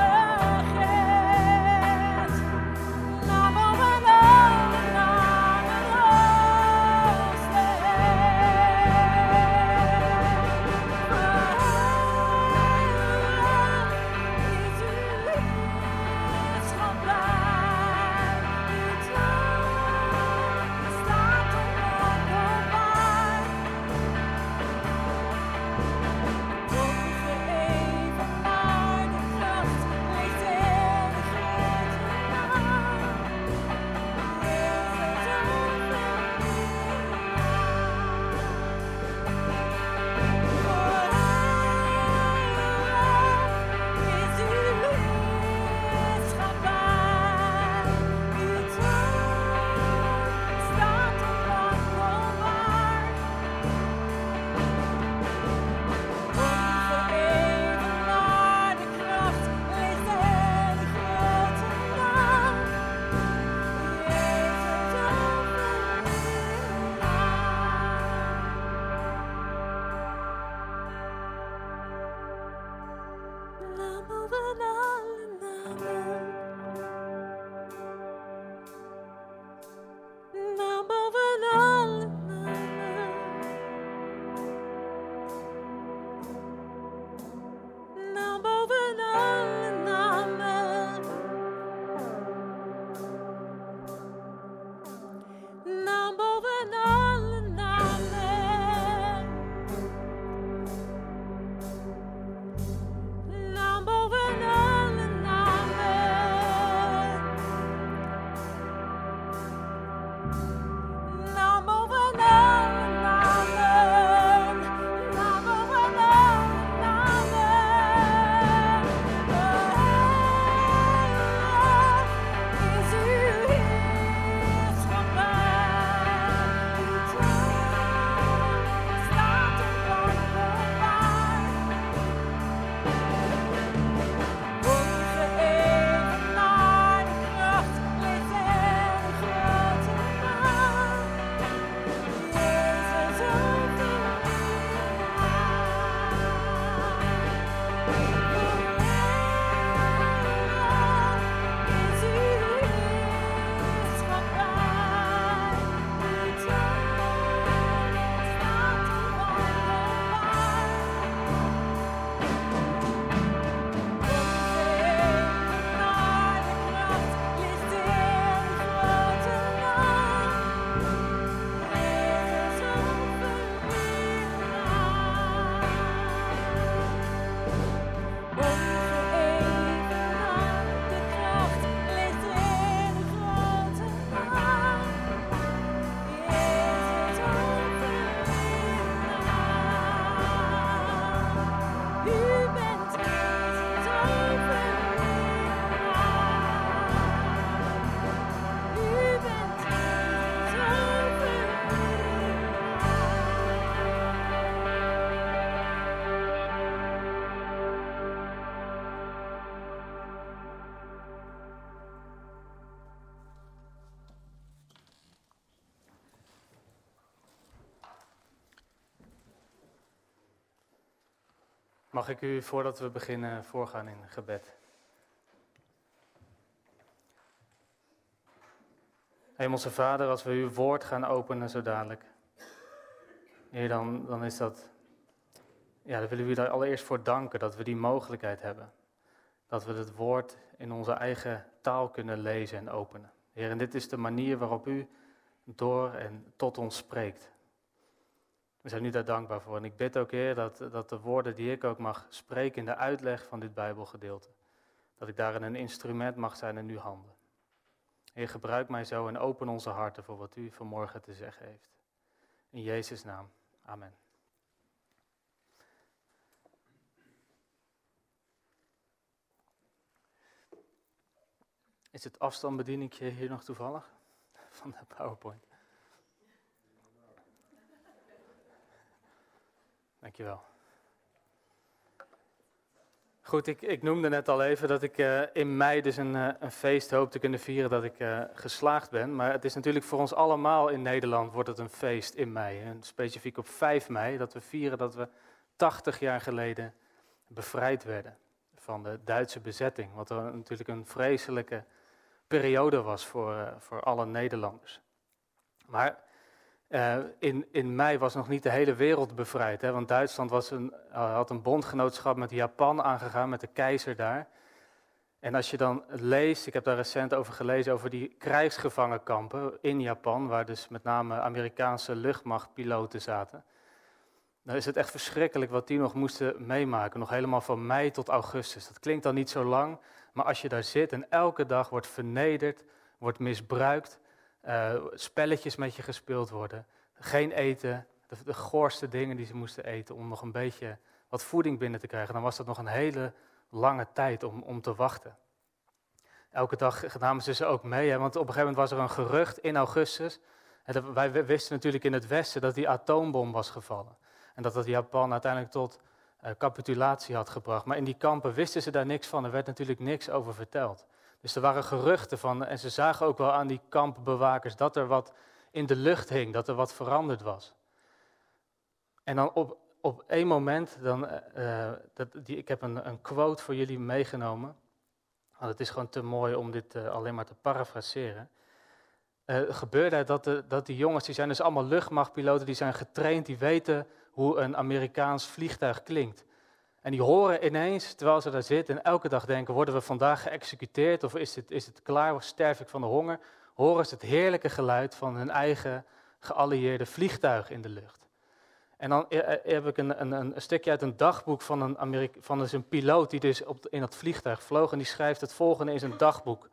Mag ik u, voordat we beginnen, voorgaan in gebed? Hemelse Vader, als we uw woord gaan openen zo dadelijk, Heer, dan, dan is dat, ja, dan willen we u daar allereerst voor danken dat we die mogelijkheid hebben. Dat we het woord in onze eigen taal kunnen lezen en openen. Heer, en dit is de manier waarop u door en tot ons spreekt. We zijn u daar dankbaar voor. En ik bid ook, Heer, dat, dat de woorden die ik ook mag spreken in de uitleg van dit Bijbelgedeelte, dat ik daarin een instrument mag zijn in uw handen. Heer, gebruik mij zo en open onze harten voor wat u vanmorgen te zeggen heeft. In Jezus' naam. Amen. Is het afstandsbedieningje hier nog toevallig? Van de PowerPoint. Dankjewel. Goed, ik, ik noemde net al even dat ik uh, in mei dus een, uh, een feest hoop te kunnen vieren dat ik uh, geslaagd ben. Maar het is natuurlijk voor ons allemaal in Nederland wordt het een feest in mei. En specifiek op vijf mei, dat we vieren dat we tachtig jaar geleden bevrijd werden van de Duitse bezetting. Wat er natuurlijk een vreselijke periode was voor, uh, voor alle Nederlanders. Maar uh, in, in mei was nog niet de hele wereld bevrijd. Hè, want Duitsland was een, uh, had een bondgenootschap met Japan aangegaan, met de keizer daar. En als je dan leest, ik heb daar recent over gelezen, over die krijgsgevangenkampen in Japan, waar dus met name Amerikaanse luchtmachtpiloten zaten. Dan is het echt verschrikkelijk wat die nog moesten meemaken, nog helemaal van mei tot augustus. Dat klinkt dan niet zo lang, maar als je daar zit en elke dag wordt vernederd, wordt misbruikt, uh, spelletjes met je gespeeld worden, geen eten, de, de goorste dingen die ze moesten eten om nog een beetje wat voeding binnen te krijgen, dan was dat nog een hele lange tijd om, om te wachten. Elke dag namen ze ze ook mee, hè, want op een gegeven moment was er een gerucht in augustus. En dat, wij wisten natuurlijk in het Westen dat die atoombom was gevallen. En dat dat Japan uiteindelijk tot uh, capitulatie had gebracht. Maar in die kampen wisten ze daar niks van, er werd natuurlijk niks over verteld. Dus er waren geruchten van, en ze zagen ook wel aan die kampbewakers dat er wat in de lucht hing, dat er wat veranderd was. En dan op, op één moment, dan, uh, dat, die, ik heb een, een quote voor jullie meegenomen. Want het is gewoon te mooi om dit uh, alleen maar te parafraseren. Uh, gebeurde dat, de, dat die jongens, die zijn dus allemaal luchtmachtpiloten, die zijn getraind, die weten hoe een Amerikaans vliegtuig klinkt. En die horen ineens, terwijl ze daar zitten en elke dag denken, worden we vandaag geëxecuteerd of is het, is het klaar of sterf ik van de honger, horen ze het heerlijke geluid van hun eigen geallieerde vliegtuig in de lucht. En dan heb ik een, een, een stukje uit een dagboek van een, Amerika- van dus een piloot die dus op, in dat vliegtuig vloog en die schrijft het volgende in zijn dagboek.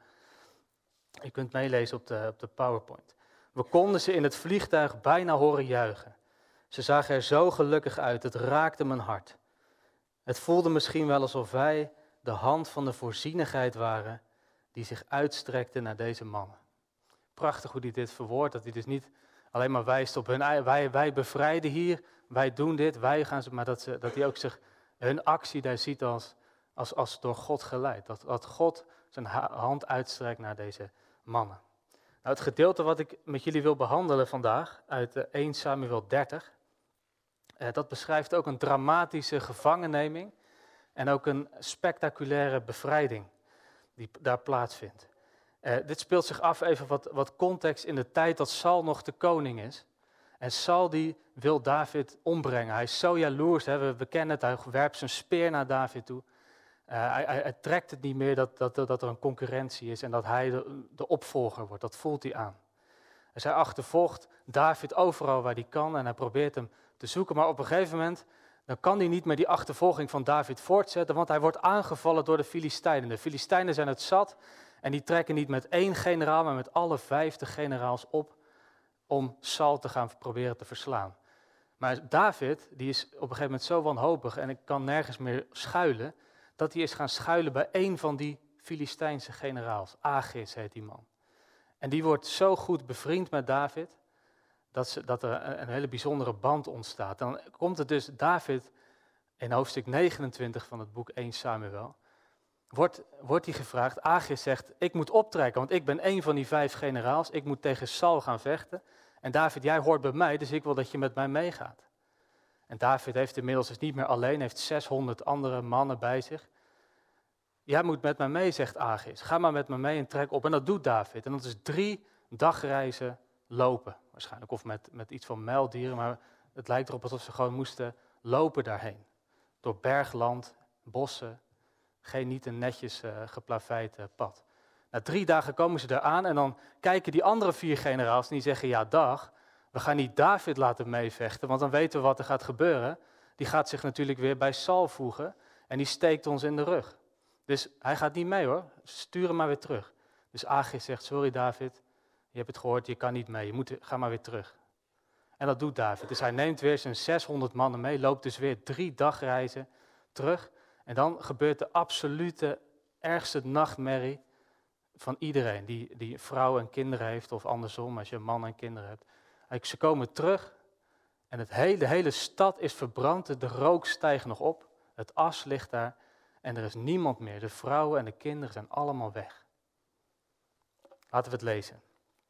Je kunt meelezen op de, op de PowerPoint. We konden ze in het vliegtuig bijna horen juichen. Ze zagen er zo gelukkig uit, het raakte mijn hart. Het voelde misschien wel alsof wij de hand van de voorzienigheid waren die zich uitstrekte naar deze mannen. Prachtig hoe hij dit verwoordt, dat hij dus niet alleen maar wijst op hun, wij, wij bevrijden hier, wij doen dit, wij gaan ze, maar dat, ze, dat hij ook zich, hun actie daar ziet als, als, als door God geleid. Dat, dat God zijn hand uitstrekt naar deze mannen. Nou, het gedeelte wat ik met jullie wil behandelen vandaag, uit uh, eerste Samuel dertig, uh, dat beschrijft ook een dramatische gevangenneming en ook een spectaculaire bevrijding die daar plaatsvindt. Uh, dit speelt zich af, even wat, wat context, in de tijd dat Saul nog de koning is. En Saul die wil David ombrengen. Hij is zo jaloers, hè, we, we kennen het, hij werpt zijn speer naar David toe. Uh, hij, hij, hij trekt het niet meer dat, dat, dat er een concurrentie is en dat hij de, de opvolger wordt. Dat voelt hij aan. Dus hij achtervolgt David overal waar hij kan en hij probeert hem te zoeken. Maar op een gegeven moment dan kan hij niet meer die achtervolging van David voortzetten, want hij wordt aangevallen door de Filistijnen. De Filistijnen zijn het zat en die trekken niet met één generaal, maar met alle vijftig generaals op om Saul te gaan proberen te verslaan. Maar David, die is op een gegeven moment zo wanhopig en ik kan nergens meer schuilen, dat hij is gaan schuilen bij één van die Filistijnse generaals. Achis heet die man. En die wordt zo goed bevriend met David, dat, ze, dat er een, een hele bijzondere band ontstaat. Dan komt het dus, David, in hoofdstuk negenentwintig van het boek eerste Samuel, wordt, wordt hij gevraagd, Achis zegt, ik moet optrekken, want ik ben één van die vijf generaals, ik moet tegen Saul gaan vechten. En David, jij hoort bij mij, dus ik wil dat je met mij meegaat. En David heeft inmiddels dus niet meer alleen, heeft zeshonderd andere mannen bij zich. Jij moet met mij mee, zegt Achis. Ga maar met me mee en trek op. En dat doet David. En dat is drie dagreizen lopen. Waarschijnlijk of met, met iets van muildieren. Maar het lijkt erop alsof ze gewoon moesten lopen daarheen. Door bergland, bossen. Geen niet een netjes uh, geplaveid uh, pad. Na drie dagen komen ze eraan en dan kijken die andere vier generaals en die zeggen, ja dag, we gaan niet David laten meevechten, want dan weten we wat er gaat gebeuren. Die gaat zich natuurlijk weer bij Saul voegen en die steekt ons in de rug. Dus hij gaat niet mee hoor, stuur hem maar weer terug. Dus Achis zegt, sorry David, je hebt het gehoord, je kan niet mee, je moet, ga maar weer terug. En dat doet David. Dus hij neemt weer zijn zeshonderd mannen mee, loopt dus weer drie dagreizen terug. En dan gebeurt de absolute ergste nachtmerrie van iedereen die, die vrouwen en kinderen heeft, of andersom, als je een man en kinderen hebt. Ze komen terug en het hele, de hele stad is verbrand, de rook stijgt nog op, het as ligt daar en er is niemand meer. De vrouwen en de kinderen zijn allemaal weg. Laten we het lezen.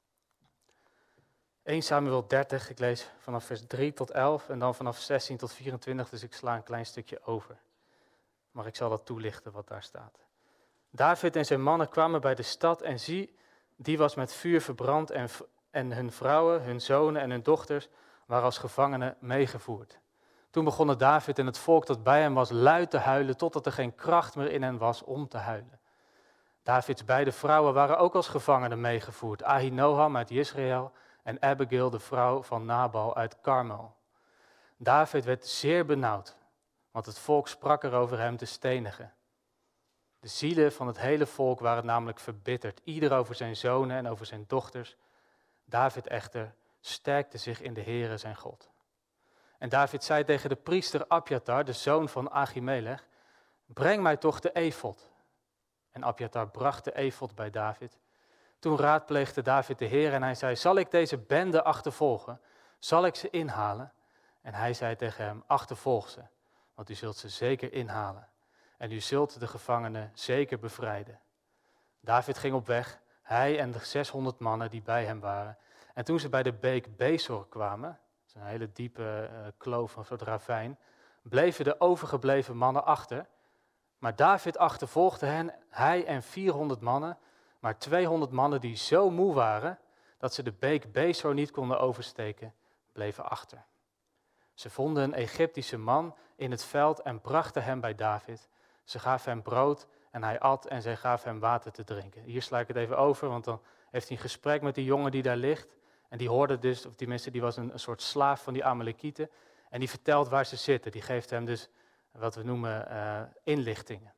eerste Samuel dertig, ik lees vanaf vers drie tot elf en dan vanaf zestien tot vierentwintig, dus ik sla een klein stukje over. Maar ik zal dat toelichten wat daar staat. David en zijn mannen kwamen bij de stad en zie, die was met vuur verbrand en, en hun vrouwen, hun zonen en hun dochters waren als gevangenen meegevoerd. Toen begonnen David en het volk dat bij hem was luid te huilen, totdat er geen kracht meer in hen was om te huilen. Davids beide vrouwen waren ook als gevangenen meegevoerd, Ahinoam uit Israël en Abigail, de vrouw van Nabal uit Karmel. David werd zeer benauwd, want het volk sprak erover hem te stenigen. De zielen van het hele volk waren namelijk verbitterd, ieder over zijn zonen en over zijn dochters. David echter sterkte zich in de Heere zijn God. En David zei tegen de priester Abjatar, de zoon van Achimelech, breng mij toch de efod. En Abjatar bracht de efod bij David. Toen raadpleegde David de Heer en hij zei, zal ik deze bende achtervolgen? Zal ik ze inhalen? En hij zei tegen hem, achtervolg ze, want u zult ze zeker inhalen. En u zult de gevangenen zeker bevrijden. David ging op weg, hij en de zeshonderd mannen die bij hem waren. En toen ze bij de beek Besor kwamen, dat is een hele diepe uh, kloof, een soort ravijn, bleven de overgebleven mannen achter. Maar David achtervolgde hen, hij en vierhonderd mannen, maar tweehonderd mannen die zo moe waren, dat ze de beek Besor niet konden oversteken, bleven achter. Ze vonden een Egyptische man in het veld en brachten hem bij David. Ze gaven hem brood en hij at en zij gaven hem water te drinken. Hier sla ik het even over, want dan heeft hij een gesprek met die jongen die daar ligt. En die hoorde dus, of tenminste die was een, een soort slaaf van die Amalekieten. En die vertelt waar ze zitten. Die geeft hem dus wat we noemen uh, inlichtingen.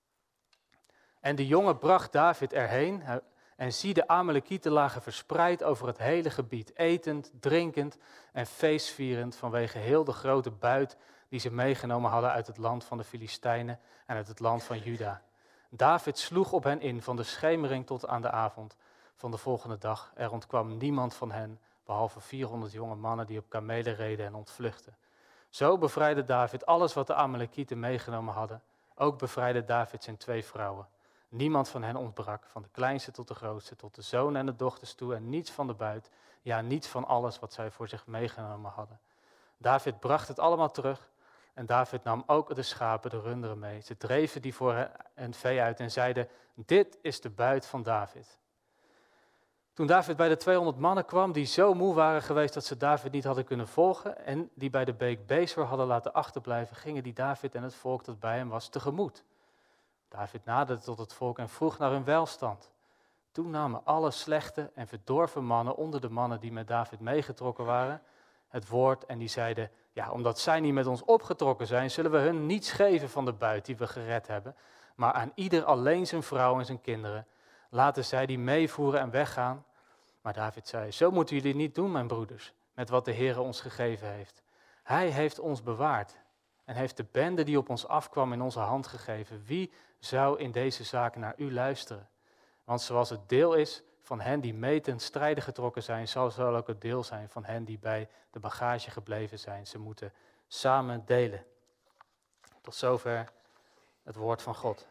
En de jongen bracht David erheen. En zie, de Amalekieten lagen verspreid over het hele gebied. Etend, drinkend en feestvierend vanwege heel de grote buit die ze meegenomen hadden uit het land van de Filistijnen en uit het land van Juda. David sloeg op hen in van de schemering tot aan de avond van de volgende dag. Er ontkwam niemand van hen, behalve vierhonderd jonge mannen die op kamelen reden en ontvluchtten. Zo bevrijdde David alles wat de Amalekieten meegenomen hadden. Ook bevrijdde David zijn twee vrouwen. Niemand van hen ontbrak, van de kleinste tot de grootste, tot de zonen en de dochters toe en niets van de buit, ja, niets van alles wat zij voor zich meegenomen hadden. David bracht het allemaal terug en David nam ook de schapen, de runderen mee. Ze dreven die voor hen vee uit en zeiden, dit is de buit van David. Toen David bij de tweehonderd mannen kwam die zo moe waren geweest dat ze David niet hadden kunnen volgen en die bij de beek Besor hadden laten achterblijven, gingen die David en het volk dat bij hem was tegemoet. David naderde tot het volk en vroeg naar hun welstand. Toen namen alle slechte en verdorven mannen onder de mannen die met David meegetrokken waren het woord en die zeiden, ja, omdat zij niet met ons opgetrokken zijn, zullen we hun niets geven van de buit die we gered hebben, maar aan ieder alleen zijn vrouw en zijn kinderen. Laten zij die meevoeren en weggaan. Maar David zei, zo moeten jullie niet doen, mijn broeders, met wat de Heere ons gegeven heeft. Hij heeft ons bewaard en heeft de bende die op ons afkwam in onze hand gegeven. Wie zou in deze zaak naar u luisteren? Want zoals het deel is van hen die mee ten strijde getrokken zijn, zal zo ook het deel zijn van hen die bij de bagage gebleven zijn. Ze moeten samen delen. Tot zover het woord van God.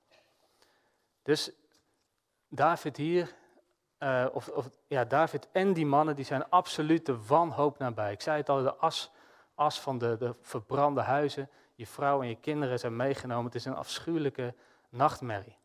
Dus David hier, uh, of, of ja, David en die mannen, die zijn absoluut de wanhoop nabij. Ik zei het al, de as as van de, de verbrande huizen. Je vrouw en je kinderen zijn meegenomen. Het is een afschuwelijke nachtmerrie.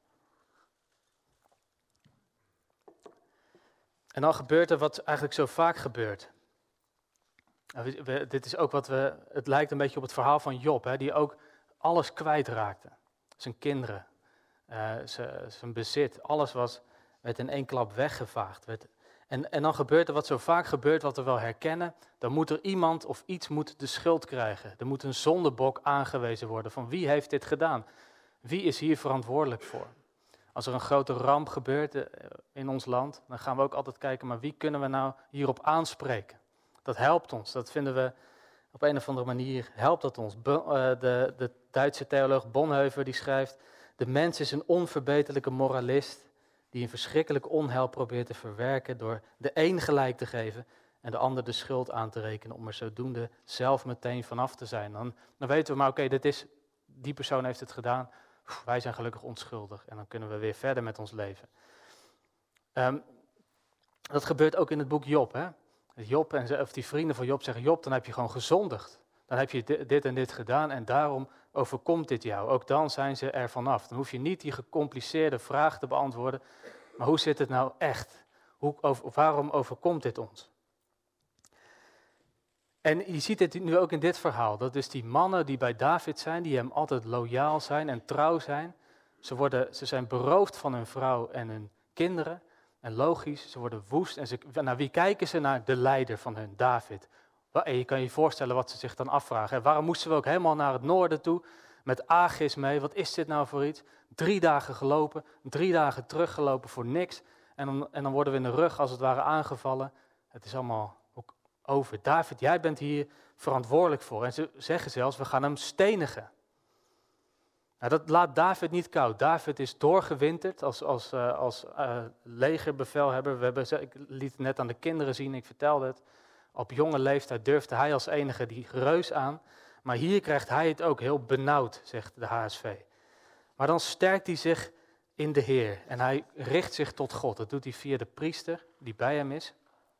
En dan gebeurt er wat eigenlijk zo vaak gebeurt. We, we, dit is ook wat we, het lijkt een beetje op het verhaal van Job, hè, die ook alles kwijtraakte. Zijn kinderen, uh, zijn, zijn bezit, alles was, werd in één klap weggevaagd. Werd, en, en dan gebeurt er wat zo vaak gebeurt, wat we wel herkennen. Dan moet er iemand of iets moet de schuld krijgen. Er moet een zondebok aangewezen worden van wie heeft dit gedaan? Wie is hier verantwoordelijk voor? Als er een grote ramp gebeurt uh, in ons land, dan gaan we ook altijd kijken, maar wie kunnen we nou hierop aanspreken? Dat helpt ons, dat vinden we op een of andere manier, helpt dat ons. Bo- uh, de, de Duitse theoloog Bonhoeffer die schrijft, de mens is een onverbeterlijke moralist die een verschrikkelijk onheil probeert te verwerken door de een gelijk te geven en de ander de schuld aan te rekenen om er zodoende zelf meteen vanaf te zijn. Dan, dan weten we maar, oké, okay, dit is, die persoon heeft het gedaan, Oef, wij zijn gelukkig onschuldig en dan kunnen we weer verder met ons leven. Um, dat gebeurt ook in het boek Job, hè. Job en of die vrienden van Job zeggen, Job, dan heb je gewoon gezondigd. Dan heb je dit, dit en dit gedaan en daarom overkomt dit jou. Ook dan zijn ze er vanaf. Dan hoef je niet die gecompliceerde vraag te beantwoorden, maar hoe zit het nou echt? Hoe, over, waarom overkomt dit ons? En je ziet het nu ook in dit verhaal. Dat is die mannen die bij David zijn, die hem altijd loyaal zijn en trouw zijn. Ze, worden, ze zijn beroofd van hun vrouw en hun kinderen. En logisch, ze worden woest. En ze, naar wie kijken ze? Naar de leider van hun, David. En je kan je voorstellen wat ze zich dan afvragen. En waarom moesten we ook helemaal naar het noorden toe? Met Agis mee, wat is dit nou voor iets? Drie dagen gelopen, drie dagen teruggelopen voor niks. En dan, en dan worden we in de rug als het ware aangevallen. Het is allemaal ook over. David, jij bent hier verantwoordelijk voor. En ze zeggen zelfs, we gaan hem stenigen. Nou, dat laat David niet koud. David is doorgewinterd als, als, uh, als uh, legerbevelhebber. We hebben, ik liet het net aan de kinderen zien, ik vertelde het. Op jonge leeftijd durfde hij als enige die reus aan. Maar hier krijgt hij het ook heel benauwd, zegt de H S V. Maar dan sterkt hij zich in de Heer en hij richt zich tot God. Dat doet hij via de priester die bij hem is.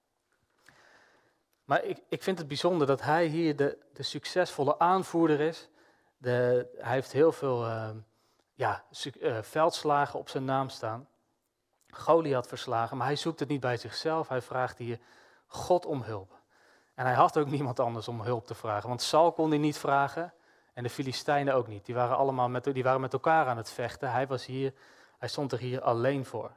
Maar ik, ik vind het bijzonder dat hij hier de, de succesvolle aanvoerder is. De, hij heeft heel veel uh, ja, uh, veldslagen op zijn naam staan. Goliath verslagen, maar hij zoekt het niet bij zichzelf. Hij vraagt hier God om hulp. En hij had ook niemand anders om hulp te vragen. Want Saul kon hij niet vragen en de Filistijnen ook niet. Die waren allemaal met, die waren met elkaar aan het vechten. Hij, was hier, hij stond er hier alleen voor.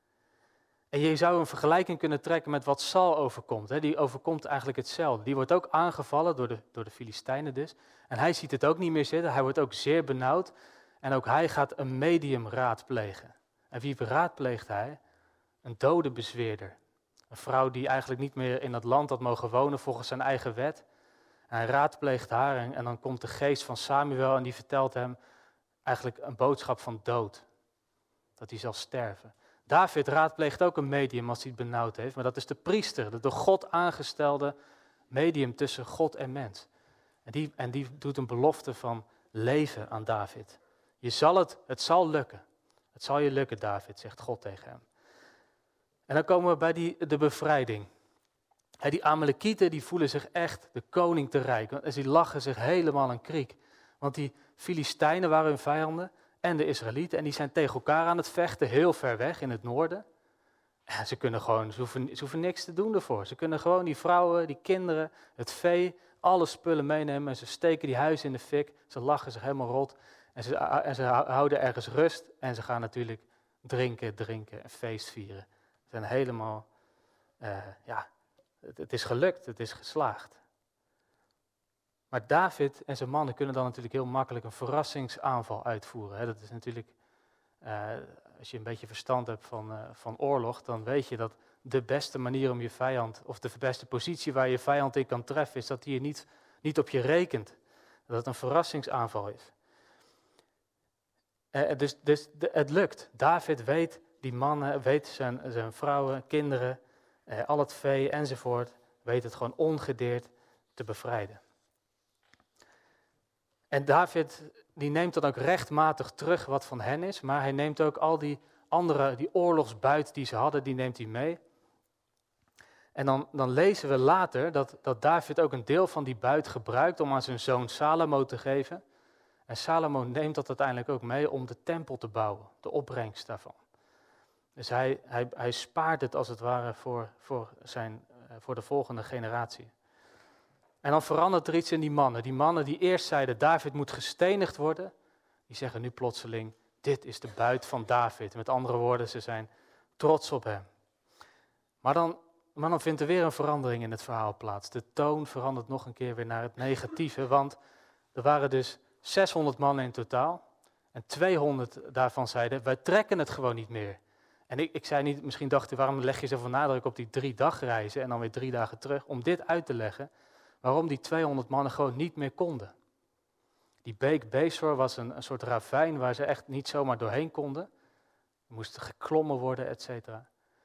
En je zou een vergelijking kunnen trekken met wat Saul overkomt. Hè. Die overkomt eigenlijk hetzelfde. Die wordt ook aangevallen door de, door de Filistijnen dus. En hij ziet het ook niet meer zitten. Hij wordt ook zeer benauwd. En ook hij gaat een medium raadplegen. En wie raadpleegt hij? Een dode bezweerder. Een vrouw die eigenlijk niet meer in dat land had mogen wonen volgens zijn eigen wet. En hij raadpleegt haar en, en dan komt de geest van Samuel en die vertelt hem eigenlijk een boodschap van dood. Dat hij zal sterven. David raadpleegt ook een medium als hij het benauwd heeft, maar dat is de priester, de door God aangestelde medium tussen God en mens. En die, en die doet een belofte van leven aan David. Je zal het, het zal lukken. Het zal je lukken, David, zegt God tegen hem. En dan komen we bij die, de bevrijding. He, die Amalekieten die voelen zich echt de koning te rijk. En die lachen zich helemaal een kriek. Want die Filistijnen waren hun vijanden en de Israëlieten. En die zijn tegen elkaar aan het vechten, heel ver weg in het noorden. En ze kunnen gewoon, ze hoeven, ze hoeven niks te doen ervoor. Ze kunnen gewoon die vrouwen, die kinderen, het vee, alle spullen meenemen. En ze steken die huizen in de fik. Ze lachen zich helemaal rot. En ze, en ze houden ergens rust. En ze gaan natuurlijk drinken, drinken en feest vieren. Ze zijn helemaal, uh, ja, het, het is gelukt, het is geslaagd. Maar David en zijn mannen kunnen dan natuurlijk heel makkelijk een verrassingsaanval uitvoeren. Hè. Dat is natuurlijk, uh, als je een beetje verstand hebt van, uh, van oorlog, dan weet je dat de beste manier om je vijand, of de beste positie waar je vijand in kan treffen, is dat hij niet, niet op je rekent. Dat het een verrassingsaanval is. Uh, dus dus de, het lukt. David weet, die mannen, weet zijn, zijn vrouwen, kinderen, uh, al het vee enzovoort, weet het gewoon ongedeerd te bevrijden. En David, die neemt dan ook rechtmatig terug wat van hen is, maar hij neemt ook al die andere, die oorlogsbuit die ze hadden, die neemt hij mee. En dan, dan lezen we later dat, dat David ook een deel van die buit gebruikt om aan zijn zoon Salomo te geven. En Salomo neemt dat uiteindelijk ook mee om de tempel te bouwen, de opbrengst daarvan. Dus hij, hij, hij spaart het als het ware voor, voor, zijn, uh, voor de volgende generatie. En dan verandert er iets in die mannen. Die mannen die eerst zeiden David moet gestenigd worden, die zeggen nu plotseling dit is de buit van David. Met andere woorden, ze zijn trots op hem. Maar dan, maar dan vindt er weer een verandering in het verhaal plaats. De toon verandert nog een keer weer naar het negatieve, want er waren dus zeshonderd mannen in totaal. En tweehonderd daarvan zeiden, wij trekken het gewoon niet meer. En ik, ik zei niet, misschien dacht u, waarom leg je zoveel nadruk op die drie dagreizen en dan weer drie dagen terug? Om dit uit te leggen, waarom die tweehonderd mannen gewoon niet meer konden. Die beek Besor was een, een soort ravijn waar ze echt niet zomaar doorheen konden. Er moest geklommen worden, et cetera.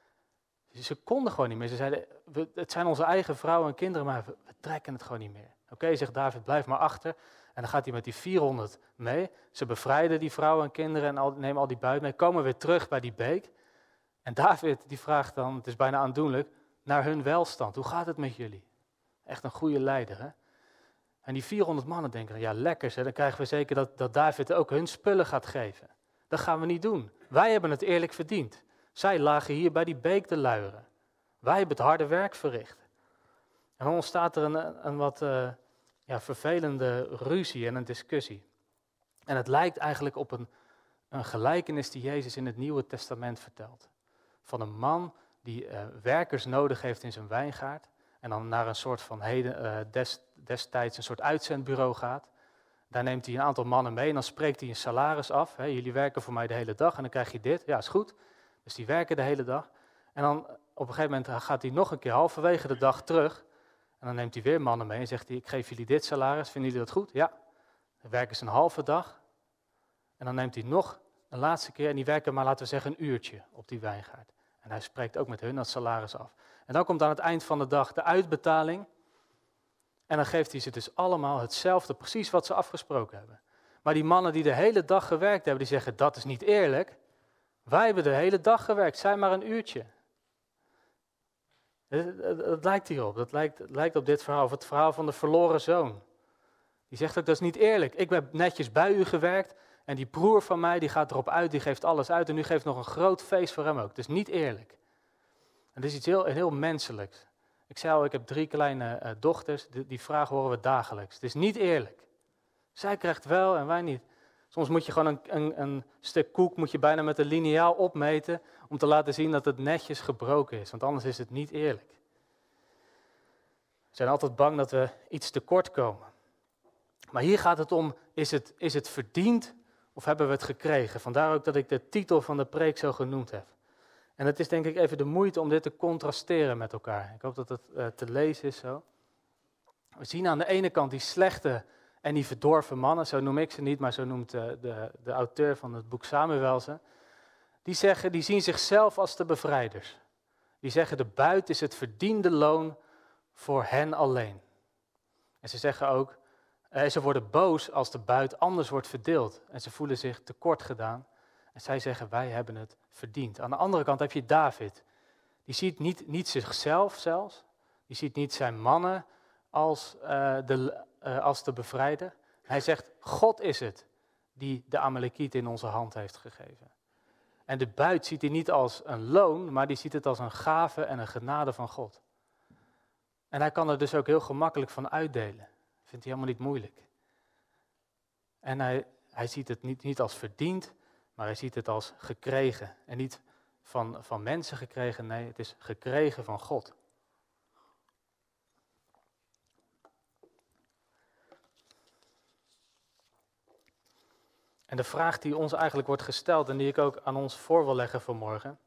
Ze konden gewoon niet meer. Ze zeiden, we, het zijn onze eigen vrouwen en kinderen, maar we, we trekken het gewoon niet meer. Oké, okay, zegt David, blijf maar achter. En dan gaat hij met die vierhonderd mee. Ze bevrijden die vrouwen en kinderen en al, nemen al die buit mee. Komen weer terug bij die beek. En David die vraagt dan, het is bijna aandoenlijk, naar hun welstand. Hoe gaat het met jullie? Echt een goede leider, hè? En die vierhonderd mannen denken, ja lekker, hè? Dan krijgen we zeker dat, dat David ook hun spullen gaat geven. Dat gaan we niet doen. Wij hebben het eerlijk verdiend. Zij lagen hier bij die beek te luieren. Wij hebben het harde werk verricht. En dan ontstaat er een, een wat uh, ja, vervelende ruzie en een discussie. En het lijkt eigenlijk op een, een gelijkenis die Jezus in het Nieuwe Testament vertelt. Van een man die uh, werkers nodig heeft in zijn wijngaard. En dan naar een soort van heden, uh, des, destijds een soort uitzendbureau gaat. Daar neemt hij een aantal mannen mee en dan spreekt hij een salaris af. Hè, jullie werken voor mij de hele dag en dan krijg je dit. Ja, is goed. Dus die werken de hele dag. En dan op een gegeven moment gaat hij nog een keer halverwege de dag terug. En dan neemt hij weer mannen mee en zegt hij, ik geef jullie dit salaris, vinden jullie dat goed? Ja. Dan werken ze een halve dag. En dan neemt hij nog een laatste keer en die werken maar, laten we zeggen, een uurtje op die wijngaard. En hij spreekt ook met hun dat salaris af. En dan komt aan het eind van de dag de uitbetaling. En dan geeft hij ze dus allemaal hetzelfde, precies wat ze afgesproken hebben. Maar die mannen die de hele dag gewerkt hebben, die zeggen, dat is niet eerlijk. Wij hebben de hele dag gewerkt, zij maar een uurtje. Het, het, het lijkt hierop, dat lijkt, het lijkt op dit verhaal, of het verhaal van de verloren zoon. Die zegt ook, dat is niet eerlijk. Ik heb netjes bij u gewerkt en die broer van mij, die gaat erop uit, die geeft alles uit en u geeft nog een groot feest voor hem ook. Het is niet eerlijk. En het is iets heel, heel menselijks. Ik zei al, ik heb drie kleine uh, dochters, die, die vraag horen we dagelijks. Het is niet eerlijk. Zij krijgt wel en wij niet. Soms moet je gewoon een, een, een stuk koek moet je bijna met een liniaal opmeten om te laten zien dat het netjes gebroken is, want anders is het niet eerlijk. We zijn altijd bang dat we iets tekort komen. Maar hier gaat het om, is het, is het verdiend of hebben we het gekregen? Vandaar ook dat ik de titel van de preek zo genoemd heb. En het is denk ik even de moeite om dit te contrasteren met elkaar. Ik hoop dat het uh, te lezen is zo. We zien aan de ene kant die slechte en die verdorven mannen, zo noem ik ze niet, maar zo noemt uh, de, de auteur van het boek Samuel ze. Die, zeggen, die zien zichzelf als de bevrijders. Die zeggen de buit is het verdiende loon voor hen alleen. En ze zeggen ook, uh, ze worden boos als de buit anders wordt verdeeld. En ze voelen zich tekort gedaan. En zij zeggen, wij hebben het verdiend. Aan de andere kant heb je David. Die ziet niet, niet zichzelf zelfs. Die ziet niet zijn mannen als, uh, de, uh, als de bevrijder. Hij zegt, God is het die de Amalekieten in onze hand heeft gegeven. En de buit ziet hij niet als een loon, maar die ziet het als een gave en een genade van God. En hij kan er dus ook heel gemakkelijk van uitdelen. Vindt hij helemaal niet moeilijk. En hij, hij ziet het niet, niet als verdiend, maar hij ziet het als gekregen. En niet van, van mensen gekregen, nee, het is gekregen van God. En de vraag die ons eigenlijk wordt gesteld en die ik ook aan ons voor wil leggen vanmorgen,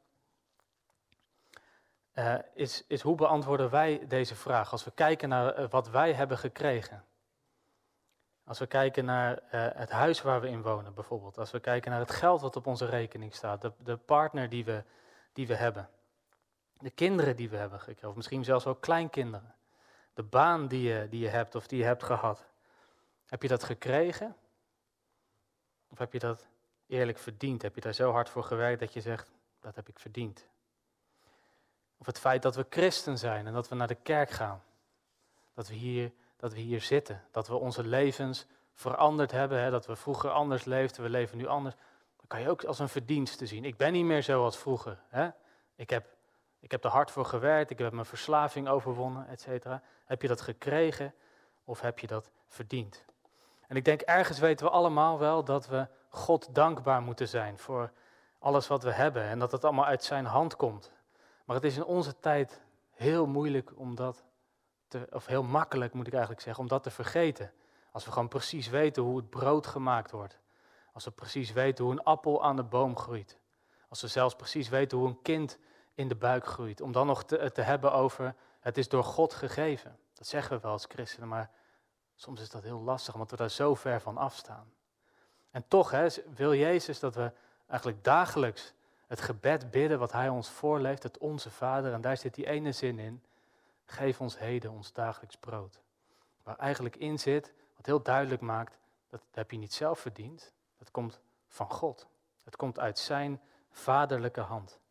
uh, is, is hoe beantwoorden wij deze vraag als we kijken naar uh, wat wij hebben gekregen. Als we kijken naar uh, het huis waar we in wonen bijvoorbeeld. Als we kijken naar het geld wat op onze rekening staat. De, de partner die we, die we hebben. De kinderen die we hebben gekregen. Of misschien zelfs ook kleinkinderen. De baan die je, die je hebt of die je hebt gehad. Heb je dat gekregen? Of heb je dat eerlijk verdiend? Heb je daar zo hard voor gewerkt dat je zegt, dat heb ik verdiend? Of het feit dat we christen zijn en dat we naar de kerk gaan. Dat we hier, dat we hier zitten. Dat we onze levens veranderd hebben. Hè? Dat we vroeger anders leefden, we leven nu anders. Dan kan je ook als een verdienste zien. Ik ben niet meer zo als vroeger. Hè? Ik heb, ik heb er hard voor gewerkt, ik heb mijn verslaving overwonnen, et cetera. Heb je dat gekregen of heb je dat verdiend? En ik denk, ergens weten we allemaal wel dat we God dankbaar moeten zijn voor alles wat we hebben. En dat het allemaal uit zijn hand komt. Maar het is in onze tijd heel moeilijk om dat te, of heel makkelijk moet ik eigenlijk zeggen, om dat te vergeten. Als we gewoon precies weten hoe het brood gemaakt wordt. Als we precies weten hoe een appel aan de boom groeit. Als we zelfs precies weten hoe een kind in de buik groeit. Om dan nog te, te hebben over, het is door God gegeven. Dat zeggen we wel als christenen, maar soms is dat heel lastig, omdat we daar zo ver van afstaan. En toch hè, wil Jezus dat we eigenlijk dagelijks het gebed bidden wat hij ons voorleeft, het Onze Vader. En daar zit die ene zin in, geef ons heden ons dagelijks brood. Waar eigenlijk in zit, wat heel duidelijk maakt, dat heb je niet zelf verdiend. Dat komt van God. Het komt uit zijn vaderlijke hand.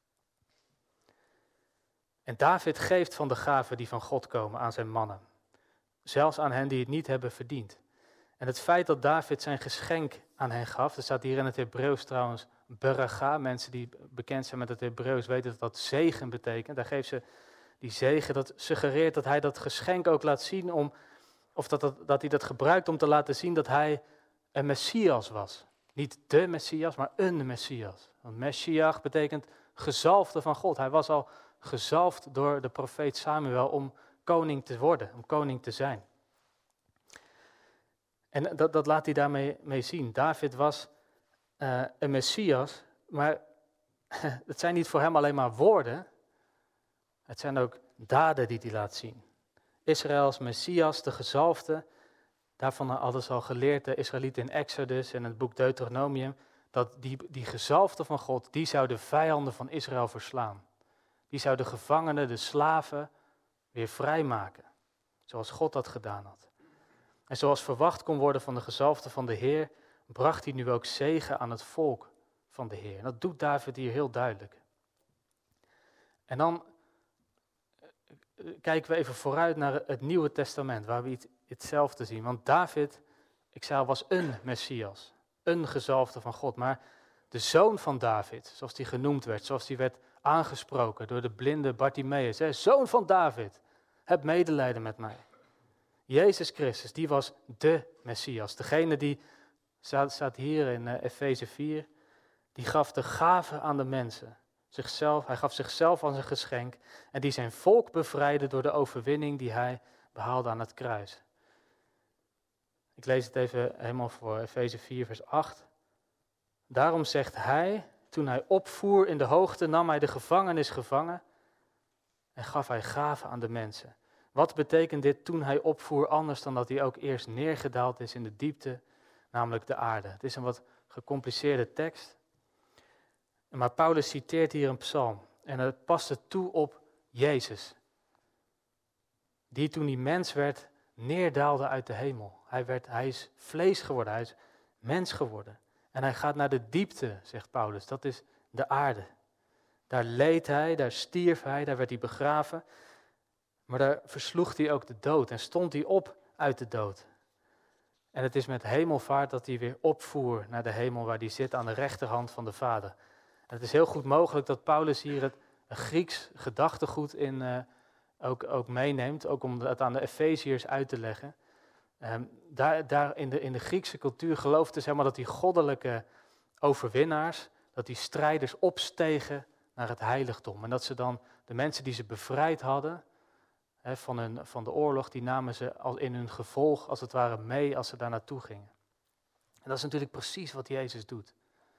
En David geeft van de gaven die van God komen aan zijn mannen. Zelfs aan hen die het niet hebben verdiend. En het feit dat David zijn geschenk aan hen gaf, er staat hier in het Hebreeuws trouwens, beracha, mensen die bekend zijn met het Hebreeuws weten dat dat zegen betekent. Daar geeft ze die zegen, dat suggereert dat hij dat geschenk ook laat zien, om, of dat, dat, dat hij dat gebruikt om te laten zien dat hij een Messias was. Niet de Messias, maar een Messias. Want Messias betekent gezalfde van God. Hij was al gezalfd door de profeet Samuel om koning te worden, om koning te zijn. En dat, dat laat hij daarmee mee zien. David was uh, een Messias, maar het zijn niet voor hem alleen maar woorden. Het zijn ook daden die hij laat zien. Israëls Messias, de gezalfde, daarvan hadden ze al geleerd, de Israëlieten in Exodus en het boek Deuteronomium, dat die, die gezalfde van God, die zou de vijanden van Israël verslaan. Die zou de gevangenen, de slaven, weer vrijmaken, zoals God dat gedaan had. En zoals verwacht kon worden van de gezalfde van de Heer, bracht hij nu ook zegen aan het volk van de Heer. En dat doet David hier heel duidelijk. En dan kijken we even vooruit naar het Nieuwe Testament, waar we hetzelfde zien. Want David, ik zei al, was een Messias, een gezalfde van God. Maar de zoon van David, zoals die genoemd werd, zoals die werd aangesproken door de blinde Bartimaeus. Hè, zoon van David, heb medelijden met mij. Jezus Christus, die was de Messias. Degene die, staat, staat hier in uh, Efeze vier, die gaf de gave aan de mensen. Zichzelf, hij gaf zichzelf als een geschenk en die zijn volk bevrijdde door de overwinning die hij behaalde aan het kruis. Ik lees het even helemaal voor, Efeze vier vers acht. Daarom zegt hij, toen hij opvoer in de hoogte, nam hij de gevangenis gevangen en gaf hij gaven aan de mensen. Wat betekent dit toen hij opvoer anders dan dat hij ook eerst neergedaald is in de diepte, namelijk de aarde? Het is een wat gecompliceerde tekst. Maar Paulus citeert hier een psalm en het paste toe op Jezus. Die toen hij mens werd, neerdaalde uit de hemel. Hij, werd, hij is vlees geworden, hij is mens geworden. En hij gaat naar de diepte, zegt Paulus, dat is de aarde. Daar leed hij, daar stierf hij, daar werd hij begraven. Maar daar versloeg hij ook de dood en stond hij op uit de dood. En het is met hemelvaart dat hij weer opvoer naar de hemel waar hij zit aan de rechterhand van de Vader. En het is heel goed mogelijk dat Paulus hier het Grieks gedachtegoed in uh, ook, ook meeneemt, ook om het aan de Efeziërs uit te leggen. Um, daar daar in, de, in de Griekse cultuur geloofden ze helemaal dat die goddelijke overwinnaars, dat die strijders opstegen naar het heiligdom. En dat ze dan de mensen die ze bevrijd hadden he, van, hun, van de oorlog, die namen ze al in hun gevolg als het ware mee als ze daar naartoe gingen. En dat is natuurlijk precies wat Jezus doet.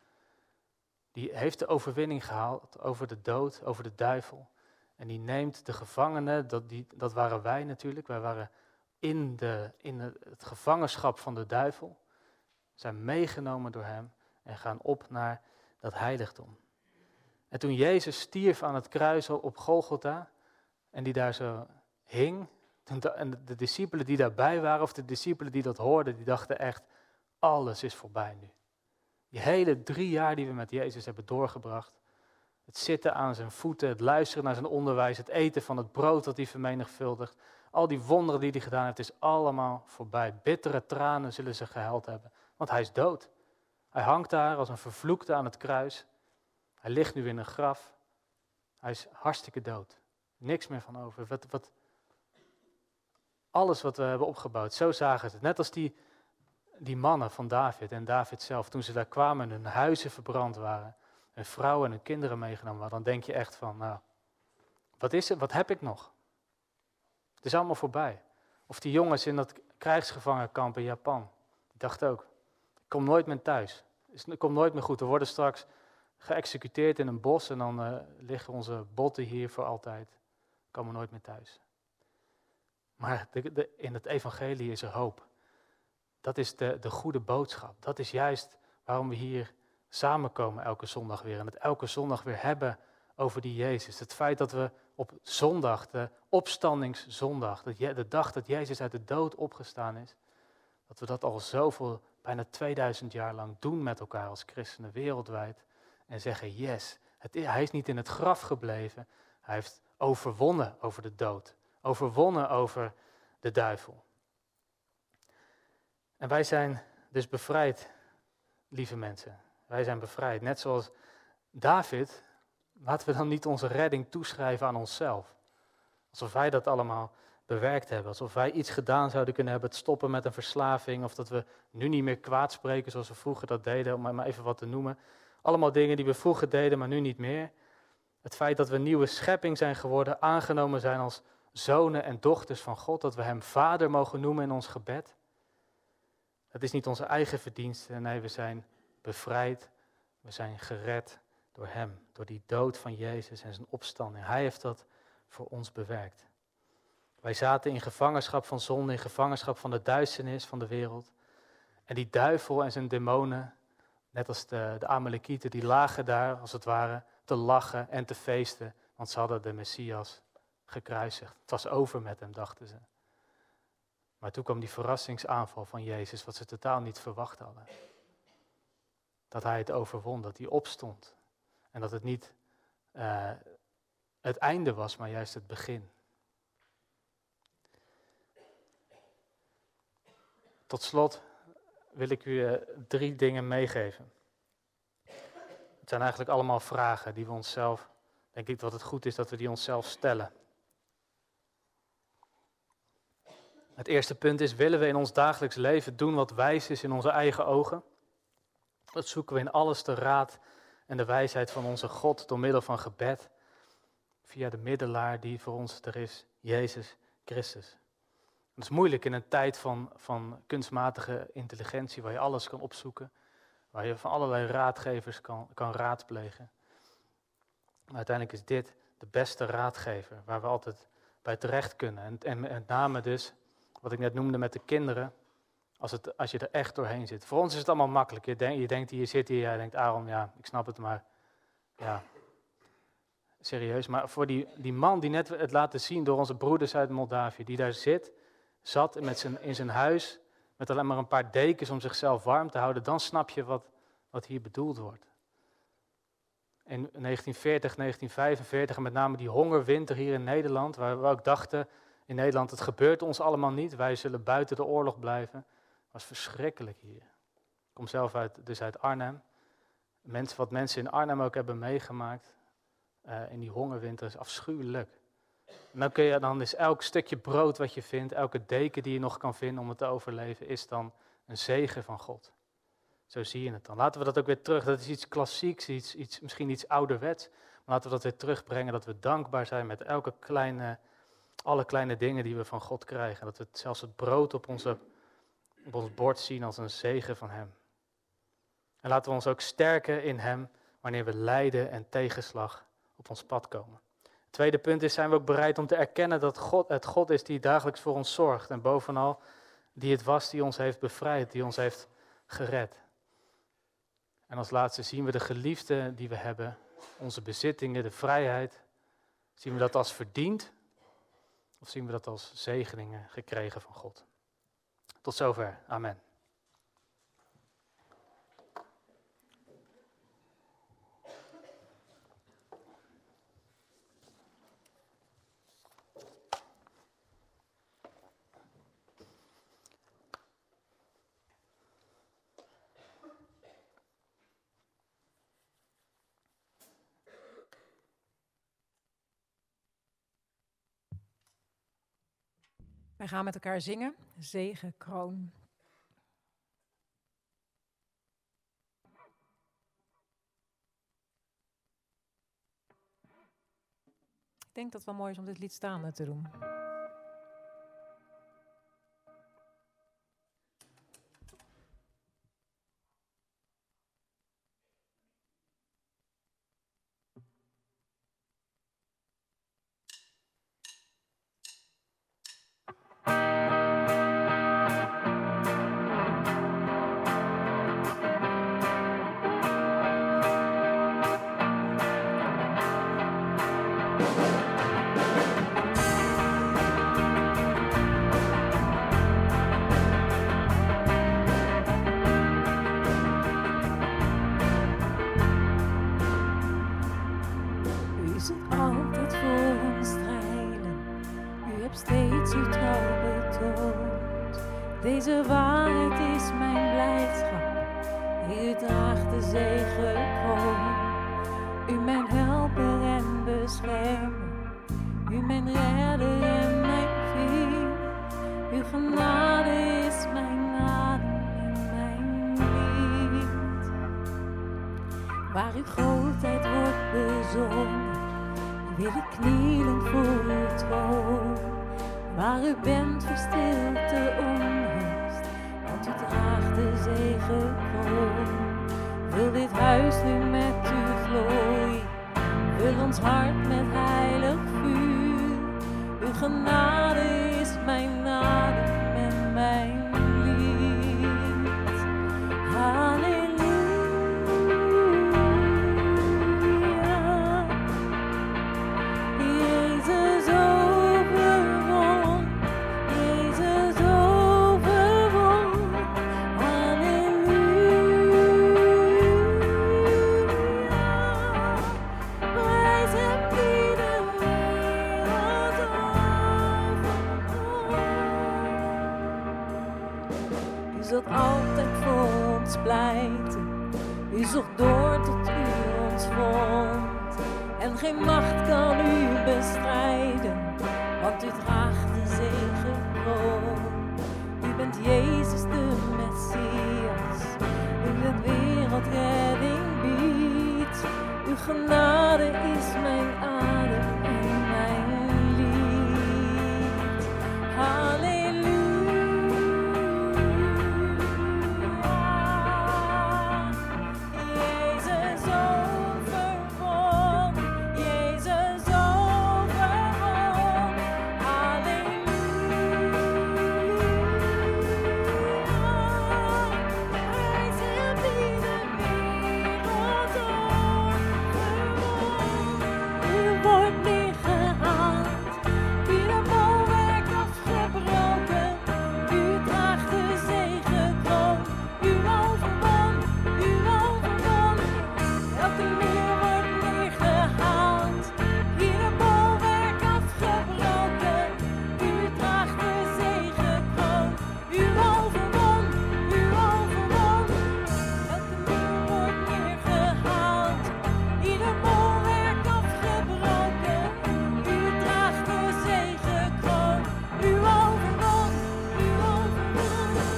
Die heeft de overwinning gehaald over de dood, over de duivel. En die neemt de gevangenen, dat, die, dat waren wij natuurlijk, wij waren in, de, in het gevangenschap van de duivel, zijn meegenomen door hem en gaan op naar dat heiligdom. En toen Jezus stierf aan het kruis op Golgotha en die daar zo hing, en de discipelen die daarbij waren, of de discipelen die dat hoorden, die dachten echt, alles is voorbij nu. Die hele drie jaar die we met Jezus hebben doorgebracht, Het zitten aan zijn voeten, het luisteren naar zijn onderwijs, het eten van het brood dat hij vermenigvuldigt. Al die wonderen die hij gedaan heeft, is allemaal voorbij. Bittere tranen zullen ze gehuild hebben, want hij is dood. Hij hangt daar als een vervloekte aan het kruis. Hij ligt nu in een graf. Hij is hartstikke dood. Niks meer van over. Wat, wat, alles wat we hebben opgebouwd, zo zagen ze het. Net als die, die mannen van David en David zelf, toen ze daar kwamen en hun huizen verbrand waren, hun vrouwen en hun kinderen meegenomen waren, dan denk je echt van, nou, wat is het, wat heb ik nog? Het is allemaal voorbij. Of die jongens in dat krijgsgevangenkamp in Japan, die dachten ook, ik kom nooit meer thuis. Het komt nooit meer goed. We worden straks geëxecuteerd in een bos en dan uh, liggen onze botten hier voor altijd. We komen nooit meer thuis. Maar de, de, in het evangelie is er hoop. Dat is de, de goede boodschap. Dat is juist waarom we hier samenkomen elke zondag weer. En het elke zondag weer hebben over die Jezus. Het feit dat we op zondag, de opstandingszondag, de dag dat Jezus uit de dood opgestaan is, dat we dat al zoveel, bijna tweeduizend jaar lang doen met elkaar als christenen wereldwijd. En zeggen, yes, het, hij is niet in het graf gebleven. Hij heeft overwonnen over de dood. Overwonnen over de duivel. En wij zijn dus bevrijd, lieve mensen. Wij zijn bevrijd. Net zoals David, laten we dan niet onze redding toeschrijven aan onszelf. Alsof wij dat allemaal bewerkt hebben. Alsof wij iets gedaan zouden kunnen hebben, het stoppen met een verslaving. Of dat we nu niet meer kwaad spreken zoals we vroeger dat deden, om maar even wat te noemen. Allemaal dingen die we vroeger deden, maar nu niet meer. Het feit dat we een nieuwe schepping zijn geworden, aangenomen zijn als zonen en dochters van God, dat we hem vader mogen noemen in ons gebed. Dat is niet onze eigen verdienste, nee, we zijn bevrijd, we zijn gered door hem, door die dood van Jezus en zijn opstanding. Hij heeft dat voor ons bewerkt. Wij zaten in gevangenschap van zonde, in gevangenschap van de duisternis van de wereld. En die duivel en zijn demonen, net als de, de Amalekieten, die lagen daar als het ware te lachen en te feesten, want ze hadden de Messias gekruisigd. Het was over met hem, dachten ze. Maar toen kwam die verrassingsaanval van Jezus, wat ze totaal niet verwacht hadden. Dat hij het overwon, dat hij opstond. En dat het niet uh, het einde was, maar juist het begin. Tot slot wil ik u uh, drie dingen meegeven. Het zijn eigenlijk allemaal vragen die we onszelf, denk ik dat het goed is dat we die onszelf stellen. Het eerste punt is, willen we in ons dagelijks leven doen wat wijs is in onze eigen ogen? Dat zoeken we in alles de raad en de wijsheid van onze God door middel van gebed, via de middelaar die voor ons er is, Jezus Christus. Het is moeilijk in een tijd van, van kunstmatige intelligentie, waar je alles kan opzoeken, waar je van allerlei raadgevers kan, kan raadplegen. Maar uiteindelijk is dit de beste raadgever, waar we altijd bij terecht kunnen. En, en met name dus, wat ik net noemde met de kinderen, als, het, als je er echt doorheen zit. Voor ons is het allemaal makkelijk. Je, denk, je denkt, hier zit hier, jij denkt, Aaron, ja, ik snap het, maar ja, serieus. Maar voor die, die man die net het laten zien door onze broeders uit Moldavië, die daar zit, zat met zijn, in zijn huis, met alleen maar een paar dekens om zichzelf warm te houden, dan snap je wat, wat hier bedoeld wordt. In negentien veertig, negentien vijfenveertig, en met name die hongerwinter hier in Nederland, waar we ook dachten, in Nederland, het gebeurt ons allemaal niet, wij zullen buiten de oorlog blijven, was verschrikkelijk hier. Ik kom zelf uit, dus uit Arnhem. Mensen, wat mensen in Arnhem ook hebben meegemaakt, uh, in die hongerwinter, is afschuwelijk. En dan, kun je, dan is elk stukje brood wat je vindt, elke deken die je nog kan vinden om het te overleven, is dan een zegen van God. Zo zie je het dan. Laten we dat ook weer terug, dat is iets klassieks, iets, iets, misschien iets ouderwets, maar laten we dat weer terugbrengen, dat we dankbaar zijn met elke kleine, alle kleine dingen die we van God krijgen. Dat we het, zelfs het brood op, onze, op ons bord zien als een zegen van hem. En laten we ons ook sterken in hem, wanneer we lijden en tegenslag op ons pad komen. Het tweede punt is, zijn we ook bereid om te erkennen dat God het God is die dagelijks voor ons zorgt. En bovenal, die het was die ons heeft bevrijd, die ons heeft gered. En als laatste zien we de geliefde die we hebben, onze bezittingen, de vrijheid. Zien we dat als verdiend of zien we dat als zegeningen gekregen van God? Tot zover. Amen. Wij gaan met elkaar zingen, Zegenkroon. Ik denk dat het wel mooi is om dit lied staande te doen. Deze waarheid is mijn blijdschap. U draagt de zegenkroon. U mijn helper en beschermer. U mijn redder en mijn vriend. Uw genade is mijn adem en mijn lied. Waar uw grootheid wordt bezongen, wil ik knielen voor uw troon. Waar u bent verstilt de onrust, want u draagt de zegenkroon. Vul dit huis nu met uw glorie, vul ons hart met heilig vuur. Uw genade is mijn adem en mijn lied. Halleluja. Jezus overwon, Jezus overwon. Halleluja. Prijs hem die de wereld overwon. U zult altijd voor ons pleiten. U zocht door tot u ons vond. En geen macht kan u bestrijden, want u draagt de zegenkroon. U bent Jezus de Messias, u de wereldredding biedt. Uw genade is mijn adem en mijn lied. Halleluja. Jezus overwon, Jezus overwon. Halleluja. Prijs hem die de wereld overwon. U wordt neergehaald, ieder bolwerk afgebroken. U draagt de zegenkroon. U overwon, u overwon. Elke muur wordt neergehaald, ieder bolwerk afgebroken. U draagt de zegenkroon. U overwon, u overwon. Elke muur wordt neergehaald, ieder bolwerk afgebroken. U draagt de zegenkroon. U overwon, u overwon.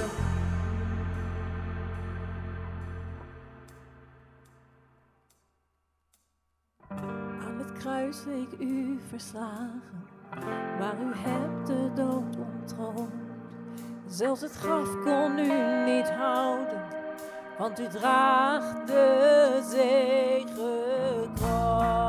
Aan het kruis leek u verslagen, maar u hebt de dood ontroond. Zelfs het graf kon u niet houden, want u draagt de zegenkroon.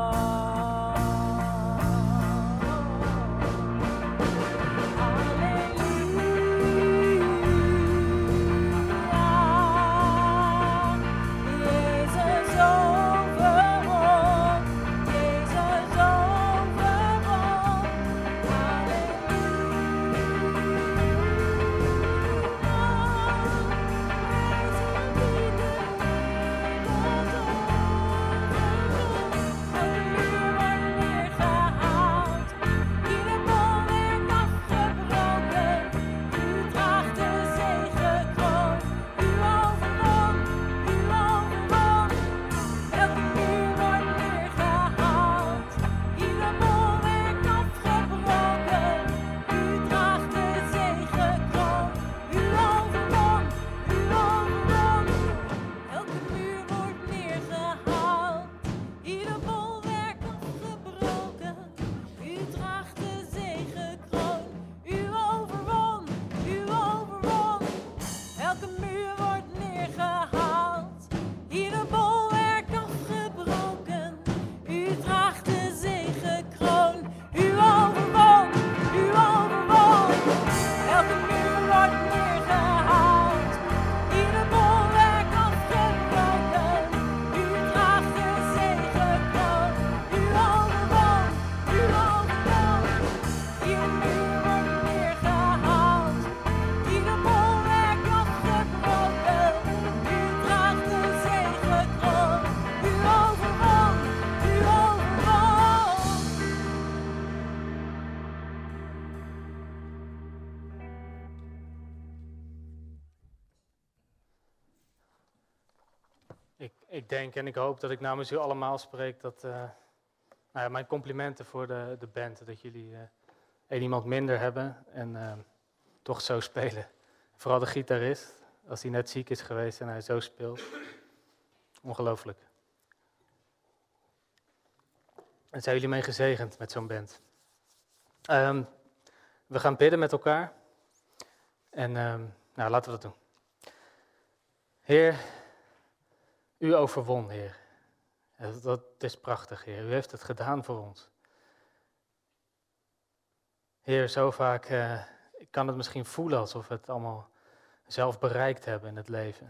Halleluja. Jezus overwon, Jezus overwon. Halleluja. Prijs hem die de wereld overwon. ik denk en ik hoop dat ik namens u allemaal spreek dat... Uh, nou ja, mijn complimenten voor de, de band, dat jullie uh, één iemand minder hebben en uh, toch zo spelen. Vooral de gitarist, als hij net ziek is geweest en hij zo speelt. Ongelooflijk. En zijn jullie mee gezegend met zo'n band. Um, we gaan bidden met elkaar. En um, nou, laten we dat doen. Heer, u overwon, Heer. Dat, dat is prachtig, Heer. U heeft het gedaan voor ons. Heer, zo vaak uh, ik kan het misschien voelen alsof we het allemaal zelf bereikt hebben in het leven.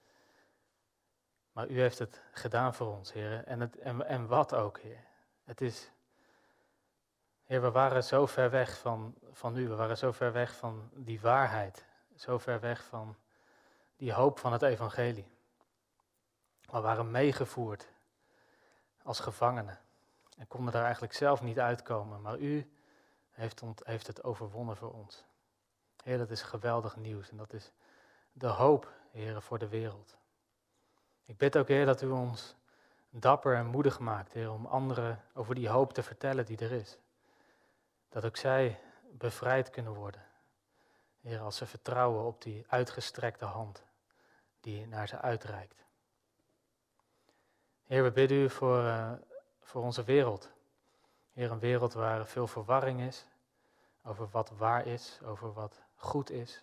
Maar u heeft het gedaan voor ons, Heer. En, het, en, en wat ook, Heer. Het is... Heer, we waren zo ver weg van, van u. We waren zo ver weg van die waarheid. Zo ver weg van die hoop van het evangelie. We waren meegevoerd als gevangenen. En konden daar eigenlijk zelf niet uitkomen. Maar u heeft, ont, heeft het overwonnen voor ons. Heer, dat is geweldig nieuws. En dat is de hoop, Heer, voor de wereld. Ik bid ook, Heer, dat u ons dapper en moedig maakt, Heer, om anderen over die hoop te vertellen die er is. Dat ook zij bevrijd kunnen worden. Heer, als ze vertrouwen op die uitgestrekte hand die naar ze uitreikt. Heer, we bidden u voor, uh, voor onze wereld. Heer, een wereld waar veel verwarring is, over wat waar is, over wat goed is.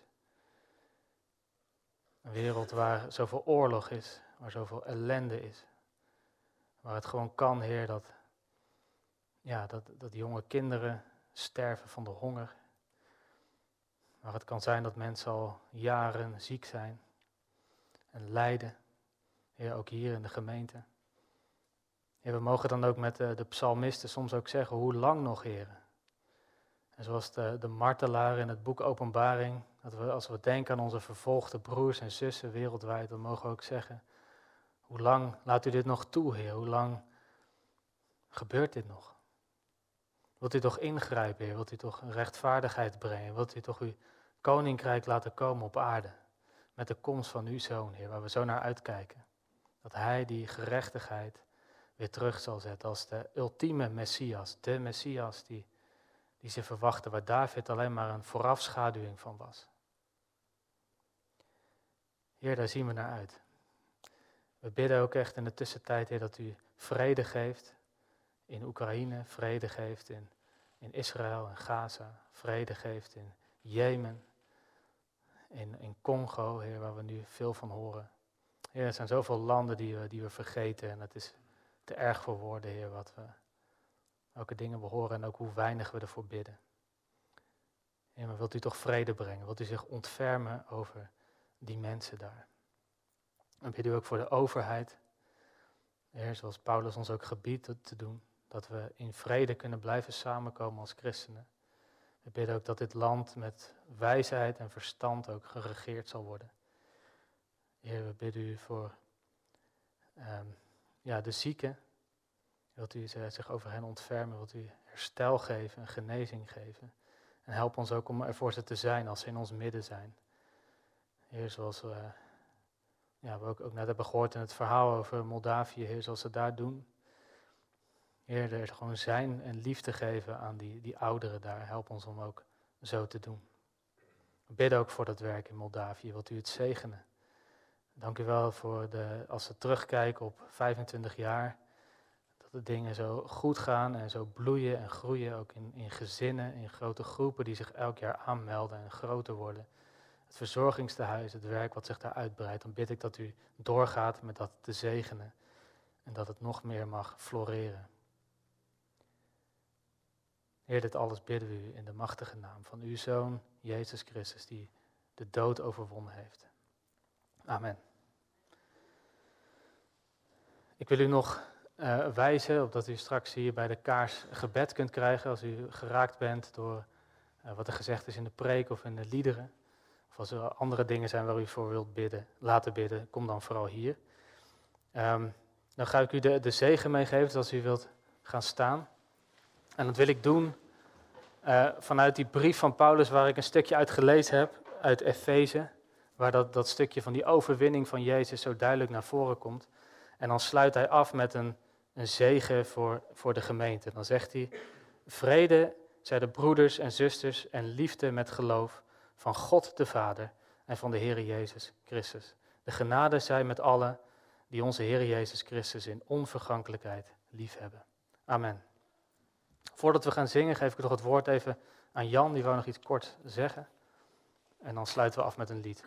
Een wereld waar zoveel oorlog is, waar zoveel ellende is. Waar het gewoon kan, Heer, dat, ja, dat, dat jonge kinderen sterven van de honger. Waar het kan zijn dat mensen al jaren ziek zijn en lijden. Heer, ook hier in de gemeente. Heer, we mogen dan ook met de, de psalmisten soms ook zeggen, hoe lang nog, Heer? En zoals de, de martelaar in het boek Openbaring, dat we, als we denken aan onze vervolgde broers en zussen wereldwijd, dan mogen we ook zeggen, hoe lang laat u dit nog toe, Heer? Hoe lang gebeurt dit nog? Wilt u toch ingrijpen, Heer? Wilt u toch rechtvaardigheid brengen? Wilt u toch uw koninkrijk laten komen op aarde? Met de komst van uw Zoon, Heer, waar we zo naar uitkijken. Dat Hij die gerechtigheid weer terug zal zetten als de ultieme Messias. De Messias die, die ze verwachten, waar David alleen maar een voorafschaduwing van was. Heer, daar zien we naar uit. We bidden ook echt in de tussentijd, Heer, dat u vrede geeft in Oekraïne, vrede geeft in, in Israël en Gaza, vrede geeft in Jemen, in, in Congo, Heer, waar we nu veel van horen. Heer, er zijn zoveel landen die we, die we vergeten en het is te erg voor woorden, Heer, wat we, welke dingen we horen en ook hoe weinig we ervoor bidden. Heer, maar wilt u toch vrede brengen? Wilt u zich ontfermen over die mensen daar? En bid u ook voor de overheid, Heer, zoals Paulus ons ook gebiedt te doen, dat we in vrede kunnen blijven samenkomen als christenen. We bidden ook dat dit land met wijsheid en verstand ook geregeerd zal worden. Heer, we bidden u voor um, ja, de zieken. Wilt u zich over hen ontfermen, wilt u herstel geven en genezing geven. En help ons ook om er voor ze te zijn als ze in ons midden zijn. Heer, zoals we, ja, we ook, ook net hebben gehoord in het verhaal over Moldavië, Heer, zoals ze daar doen. Heer, er gewoon zijn en liefde geven aan die, die ouderen daar. Help ons om ook zo te doen. We bidden ook voor dat werk in Moldavië, wilt u het zegenen. Dank u wel voor de, als we terugkijken op vijfentwintig jaar, dat de dingen zo goed gaan en zo bloeien en groeien, ook in, in gezinnen, in grote groepen die zich elk jaar aanmelden en groter worden. Het verzorgingstehuis, het werk wat zich daar uitbreidt, dan bid ik dat u doorgaat met dat te zegenen en dat het nog meer mag floreren. Heer, dit alles bidden we u in de machtige naam van uw Zoon, Jezus Christus, die de dood overwonnen heeft. Amen. Ik wil u nog uh, wijzen op dat u straks hier bij de kaars gebed kunt krijgen als u geraakt bent door uh, wat er gezegd is in de preek of in de liederen. Of als er andere dingen zijn waar u voor wilt bidden, laten bidden, kom dan vooral hier. Um, dan ga ik u de, de zegen meegeven, dus als u wilt gaan staan. En dat wil ik doen uh, vanuit die brief van Paulus waar ik een stukje uit gelezen heb, uit Efeze, waar dat, dat stukje van die overwinning van Jezus zo duidelijk naar voren komt. En dan sluit hij af met een, een zegen voor, voor de gemeente. Dan zegt hij, vrede zij de broeders en zusters en liefde met geloof van God de Vader en van de Heere Jezus Christus. De genade zij met allen die onze Heer Jezus Christus in onvergankelijkheid liefhebben. Amen. Voordat we gaan zingen geef ik nog het woord even aan Jan, die wou nog iets kort zeggen. En dan sluiten we af met een lied.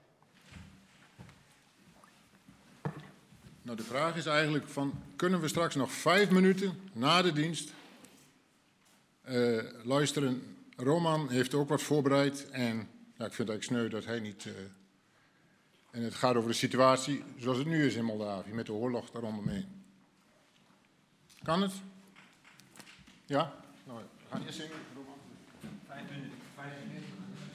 Nou, de vraag is eigenlijk van, kunnen we straks nog vijf minuten na de dienst uh, luisteren? Roman heeft ook wat voorbereid en ja, ik vind het eigenlijk sneu dat hij niet... Uh, en het gaat over de situatie zoals het nu is in Moldavië, met de oorlog daar rondomheen. Kan het? Ja? Nou, we gaan eerst zingen, Roman. Vijf minuten. Vijf minuten.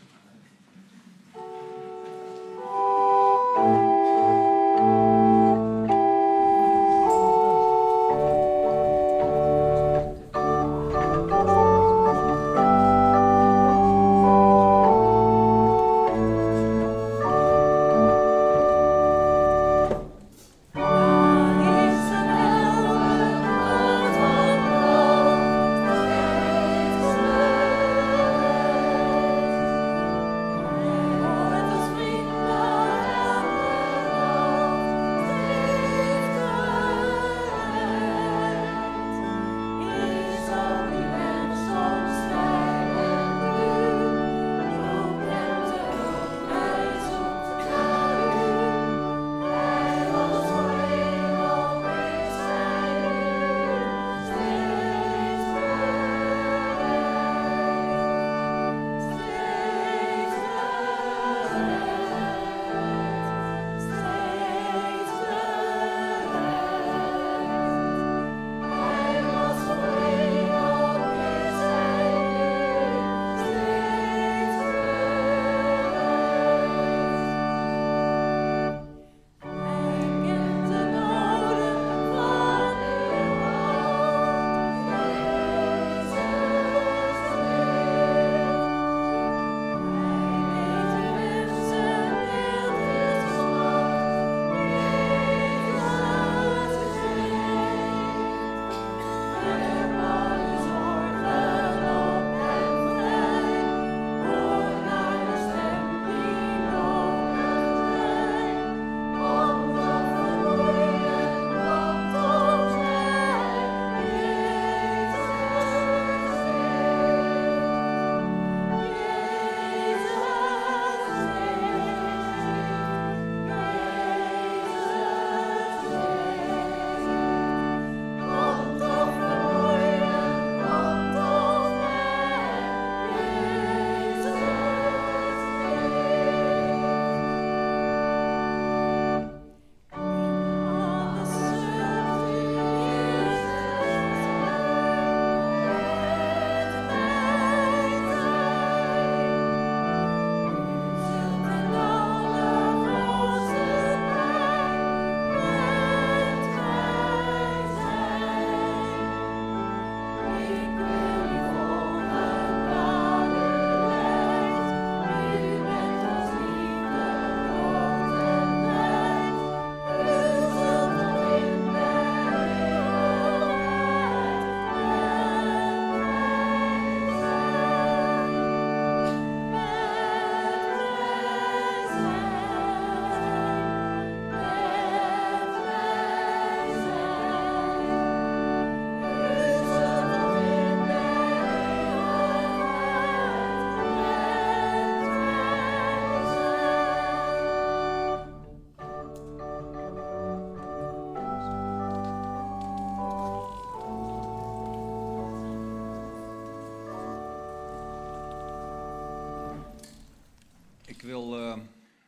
Ik wil uh,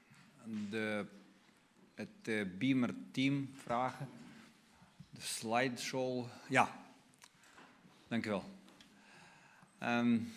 de, het uh, Beamer-team vragen. De slideshow. Ja, dank u wel. Um,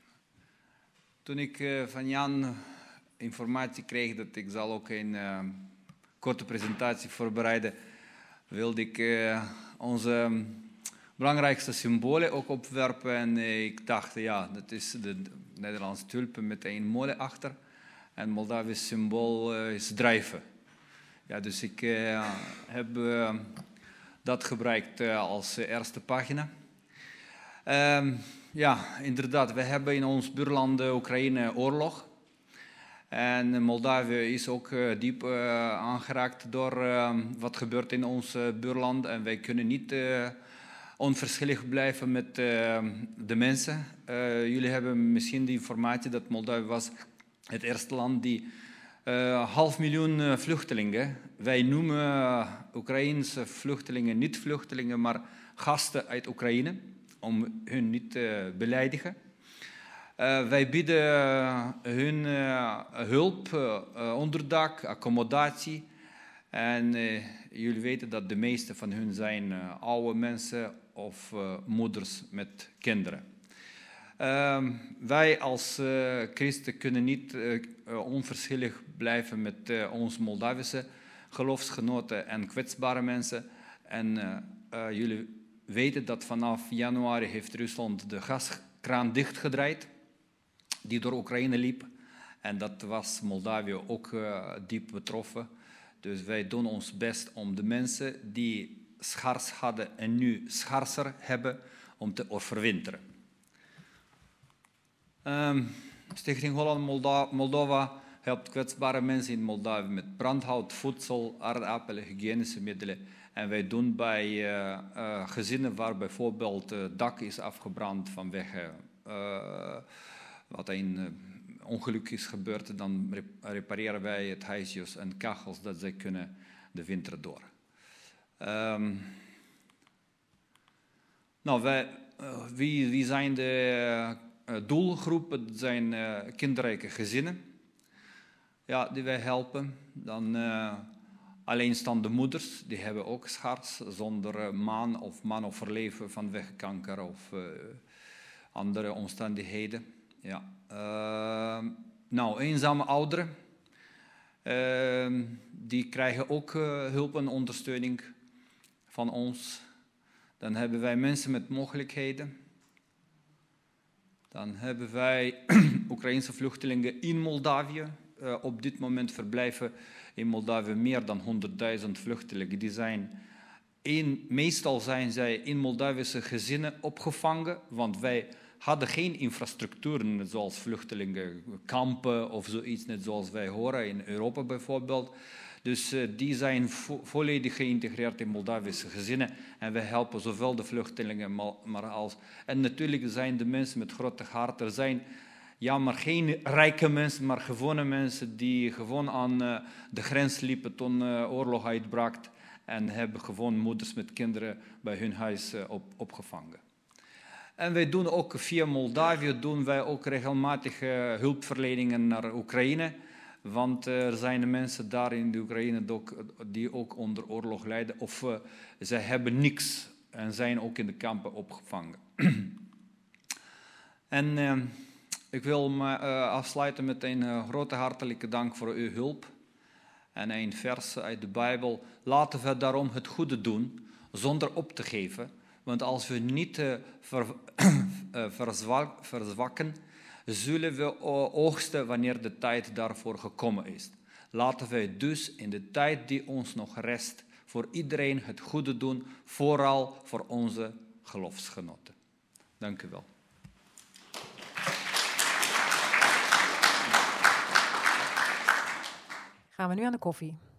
toen ik uh, van Jan informatie kreeg dat ik zal ook een uh, korte presentatie voorbereiden, wilde ik uh, onze belangrijkste symbolen ook opwerpen. En uh, ik dacht, ja, dat is de Nederlandse tulpen met een molen achter. En Moldavisch symbool uh, is drijven. Ja, dus ik uh, heb uh, dat gebruikt uh, als uh, eerste pagina. Um, ja, inderdaad, we hebben in ons buurland uh, Oekraïne oorlog. En Moldavië is ook uh, diep uh, aangeraakt door uh, wat gebeurt in ons uh, buurland. En wij kunnen niet uh, onverschillig blijven met uh, de mensen. Uh, jullie hebben misschien de informatie dat Moldavië was het eerste land die uh, half miljoen uh, vluchtelingen. Wij noemen uh, Oekraïense vluchtelingen niet vluchtelingen, maar gasten uit Oekraïne, om hun niet te uh, beleidigen. Uh, wij bieden uh, hun uh, hulp, uh, onderdak, accommodatie. En uh, jullie weten dat de meeste van hun zijn uh, oude mensen of uh, moeders met kinderen. Uh, wij als uh, christen kunnen niet uh, onverschillig blijven met uh, onze Moldavische geloofsgenoten en kwetsbare mensen. En uh, uh, jullie weten dat vanaf januari heeft Rusland de gaskraan dichtgedraaid die door Oekraïne liep. En dat was Moldavië ook uh, diep betroffen. Dus wij doen ons best om de mensen die schaars hadden en nu schaarser hebben, om te overwinteren. Um, Stichting Holland Molda Moldova helpt kwetsbare mensen in Moldavië met brandhout, voedsel, aardappelen, hygiënische middelen. En wij doen bij uh, uh, gezinnen waar bijvoorbeeld het uh, dak is afgebrand vanwege uh, wat een uh, ongeluk is gebeurd, dan repareren wij het huisjes en kachels dat zij kunnen de winter door. Um, nou, wij, uh, wie, wie zijn de uh, doelgroepen? Dat zijn uh, kinderrijke gezinnen, ja, die wij helpen. Dan uh, alleenstaande moeders, die hebben ook schaars, zonder uh, man of man overleven vanwege kanker of uh, andere omstandigheden. Ja. Uh, nou, eenzame ouderen, uh, die krijgen ook uh, hulp en ondersteuning van ons. Dan hebben wij mensen met mogelijkheden. Dan hebben wij Oekraïense vluchtelingen in Moldavië. Uh, op dit moment verblijven in Moldavië meer dan honderdduizend vluchtelingen. Die zijn in, meestal zijn zij in Moldavische gezinnen opgevangen, want wij hadden geen infrastructuur, net zoals vluchtelingenkampen of zoiets, net zoals wij horen in Europa bijvoorbeeld. Dus uh, die zijn vo volledig geïntegreerd in Moldavische gezinnen en wij helpen zowel de vluchtelingen maar, maar als... En natuurlijk zijn de mensen met grote hart, er zijn ja, maar geen rijke mensen, maar gewone mensen die gewoon aan uh, de grens liepen toen uh, oorlog uitbrak en hebben gewoon moeders met kinderen bij hun huis uh, op, opgevangen. En wij doen ook via Moldavië doen wij ook regelmatig uh, hulpverleningen naar Oekraïne. Want uh, er zijn mensen daar in de Oekraïne die ook onder oorlog lijden. Of uh, zij hebben niks en zijn ook in de kampen opgevangen. en uh, ik wil me uh, afsluiten met een uh, grote hartelijke dank voor uw hulp. En een vers uit de Bijbel. Laten we daarom het goede doen zonder op te geven. Want als we niet uh, ver, uh, verzwak, verzwakken, zullen we oogsten wanneer de tijd daarvoor gekomen is. Laten wij dus in de tijd die ons nog rest voor iedereen het goede doen, vooral voor onze geloofsgenoten. Dank u wel. Gaan we nu aan de koffie.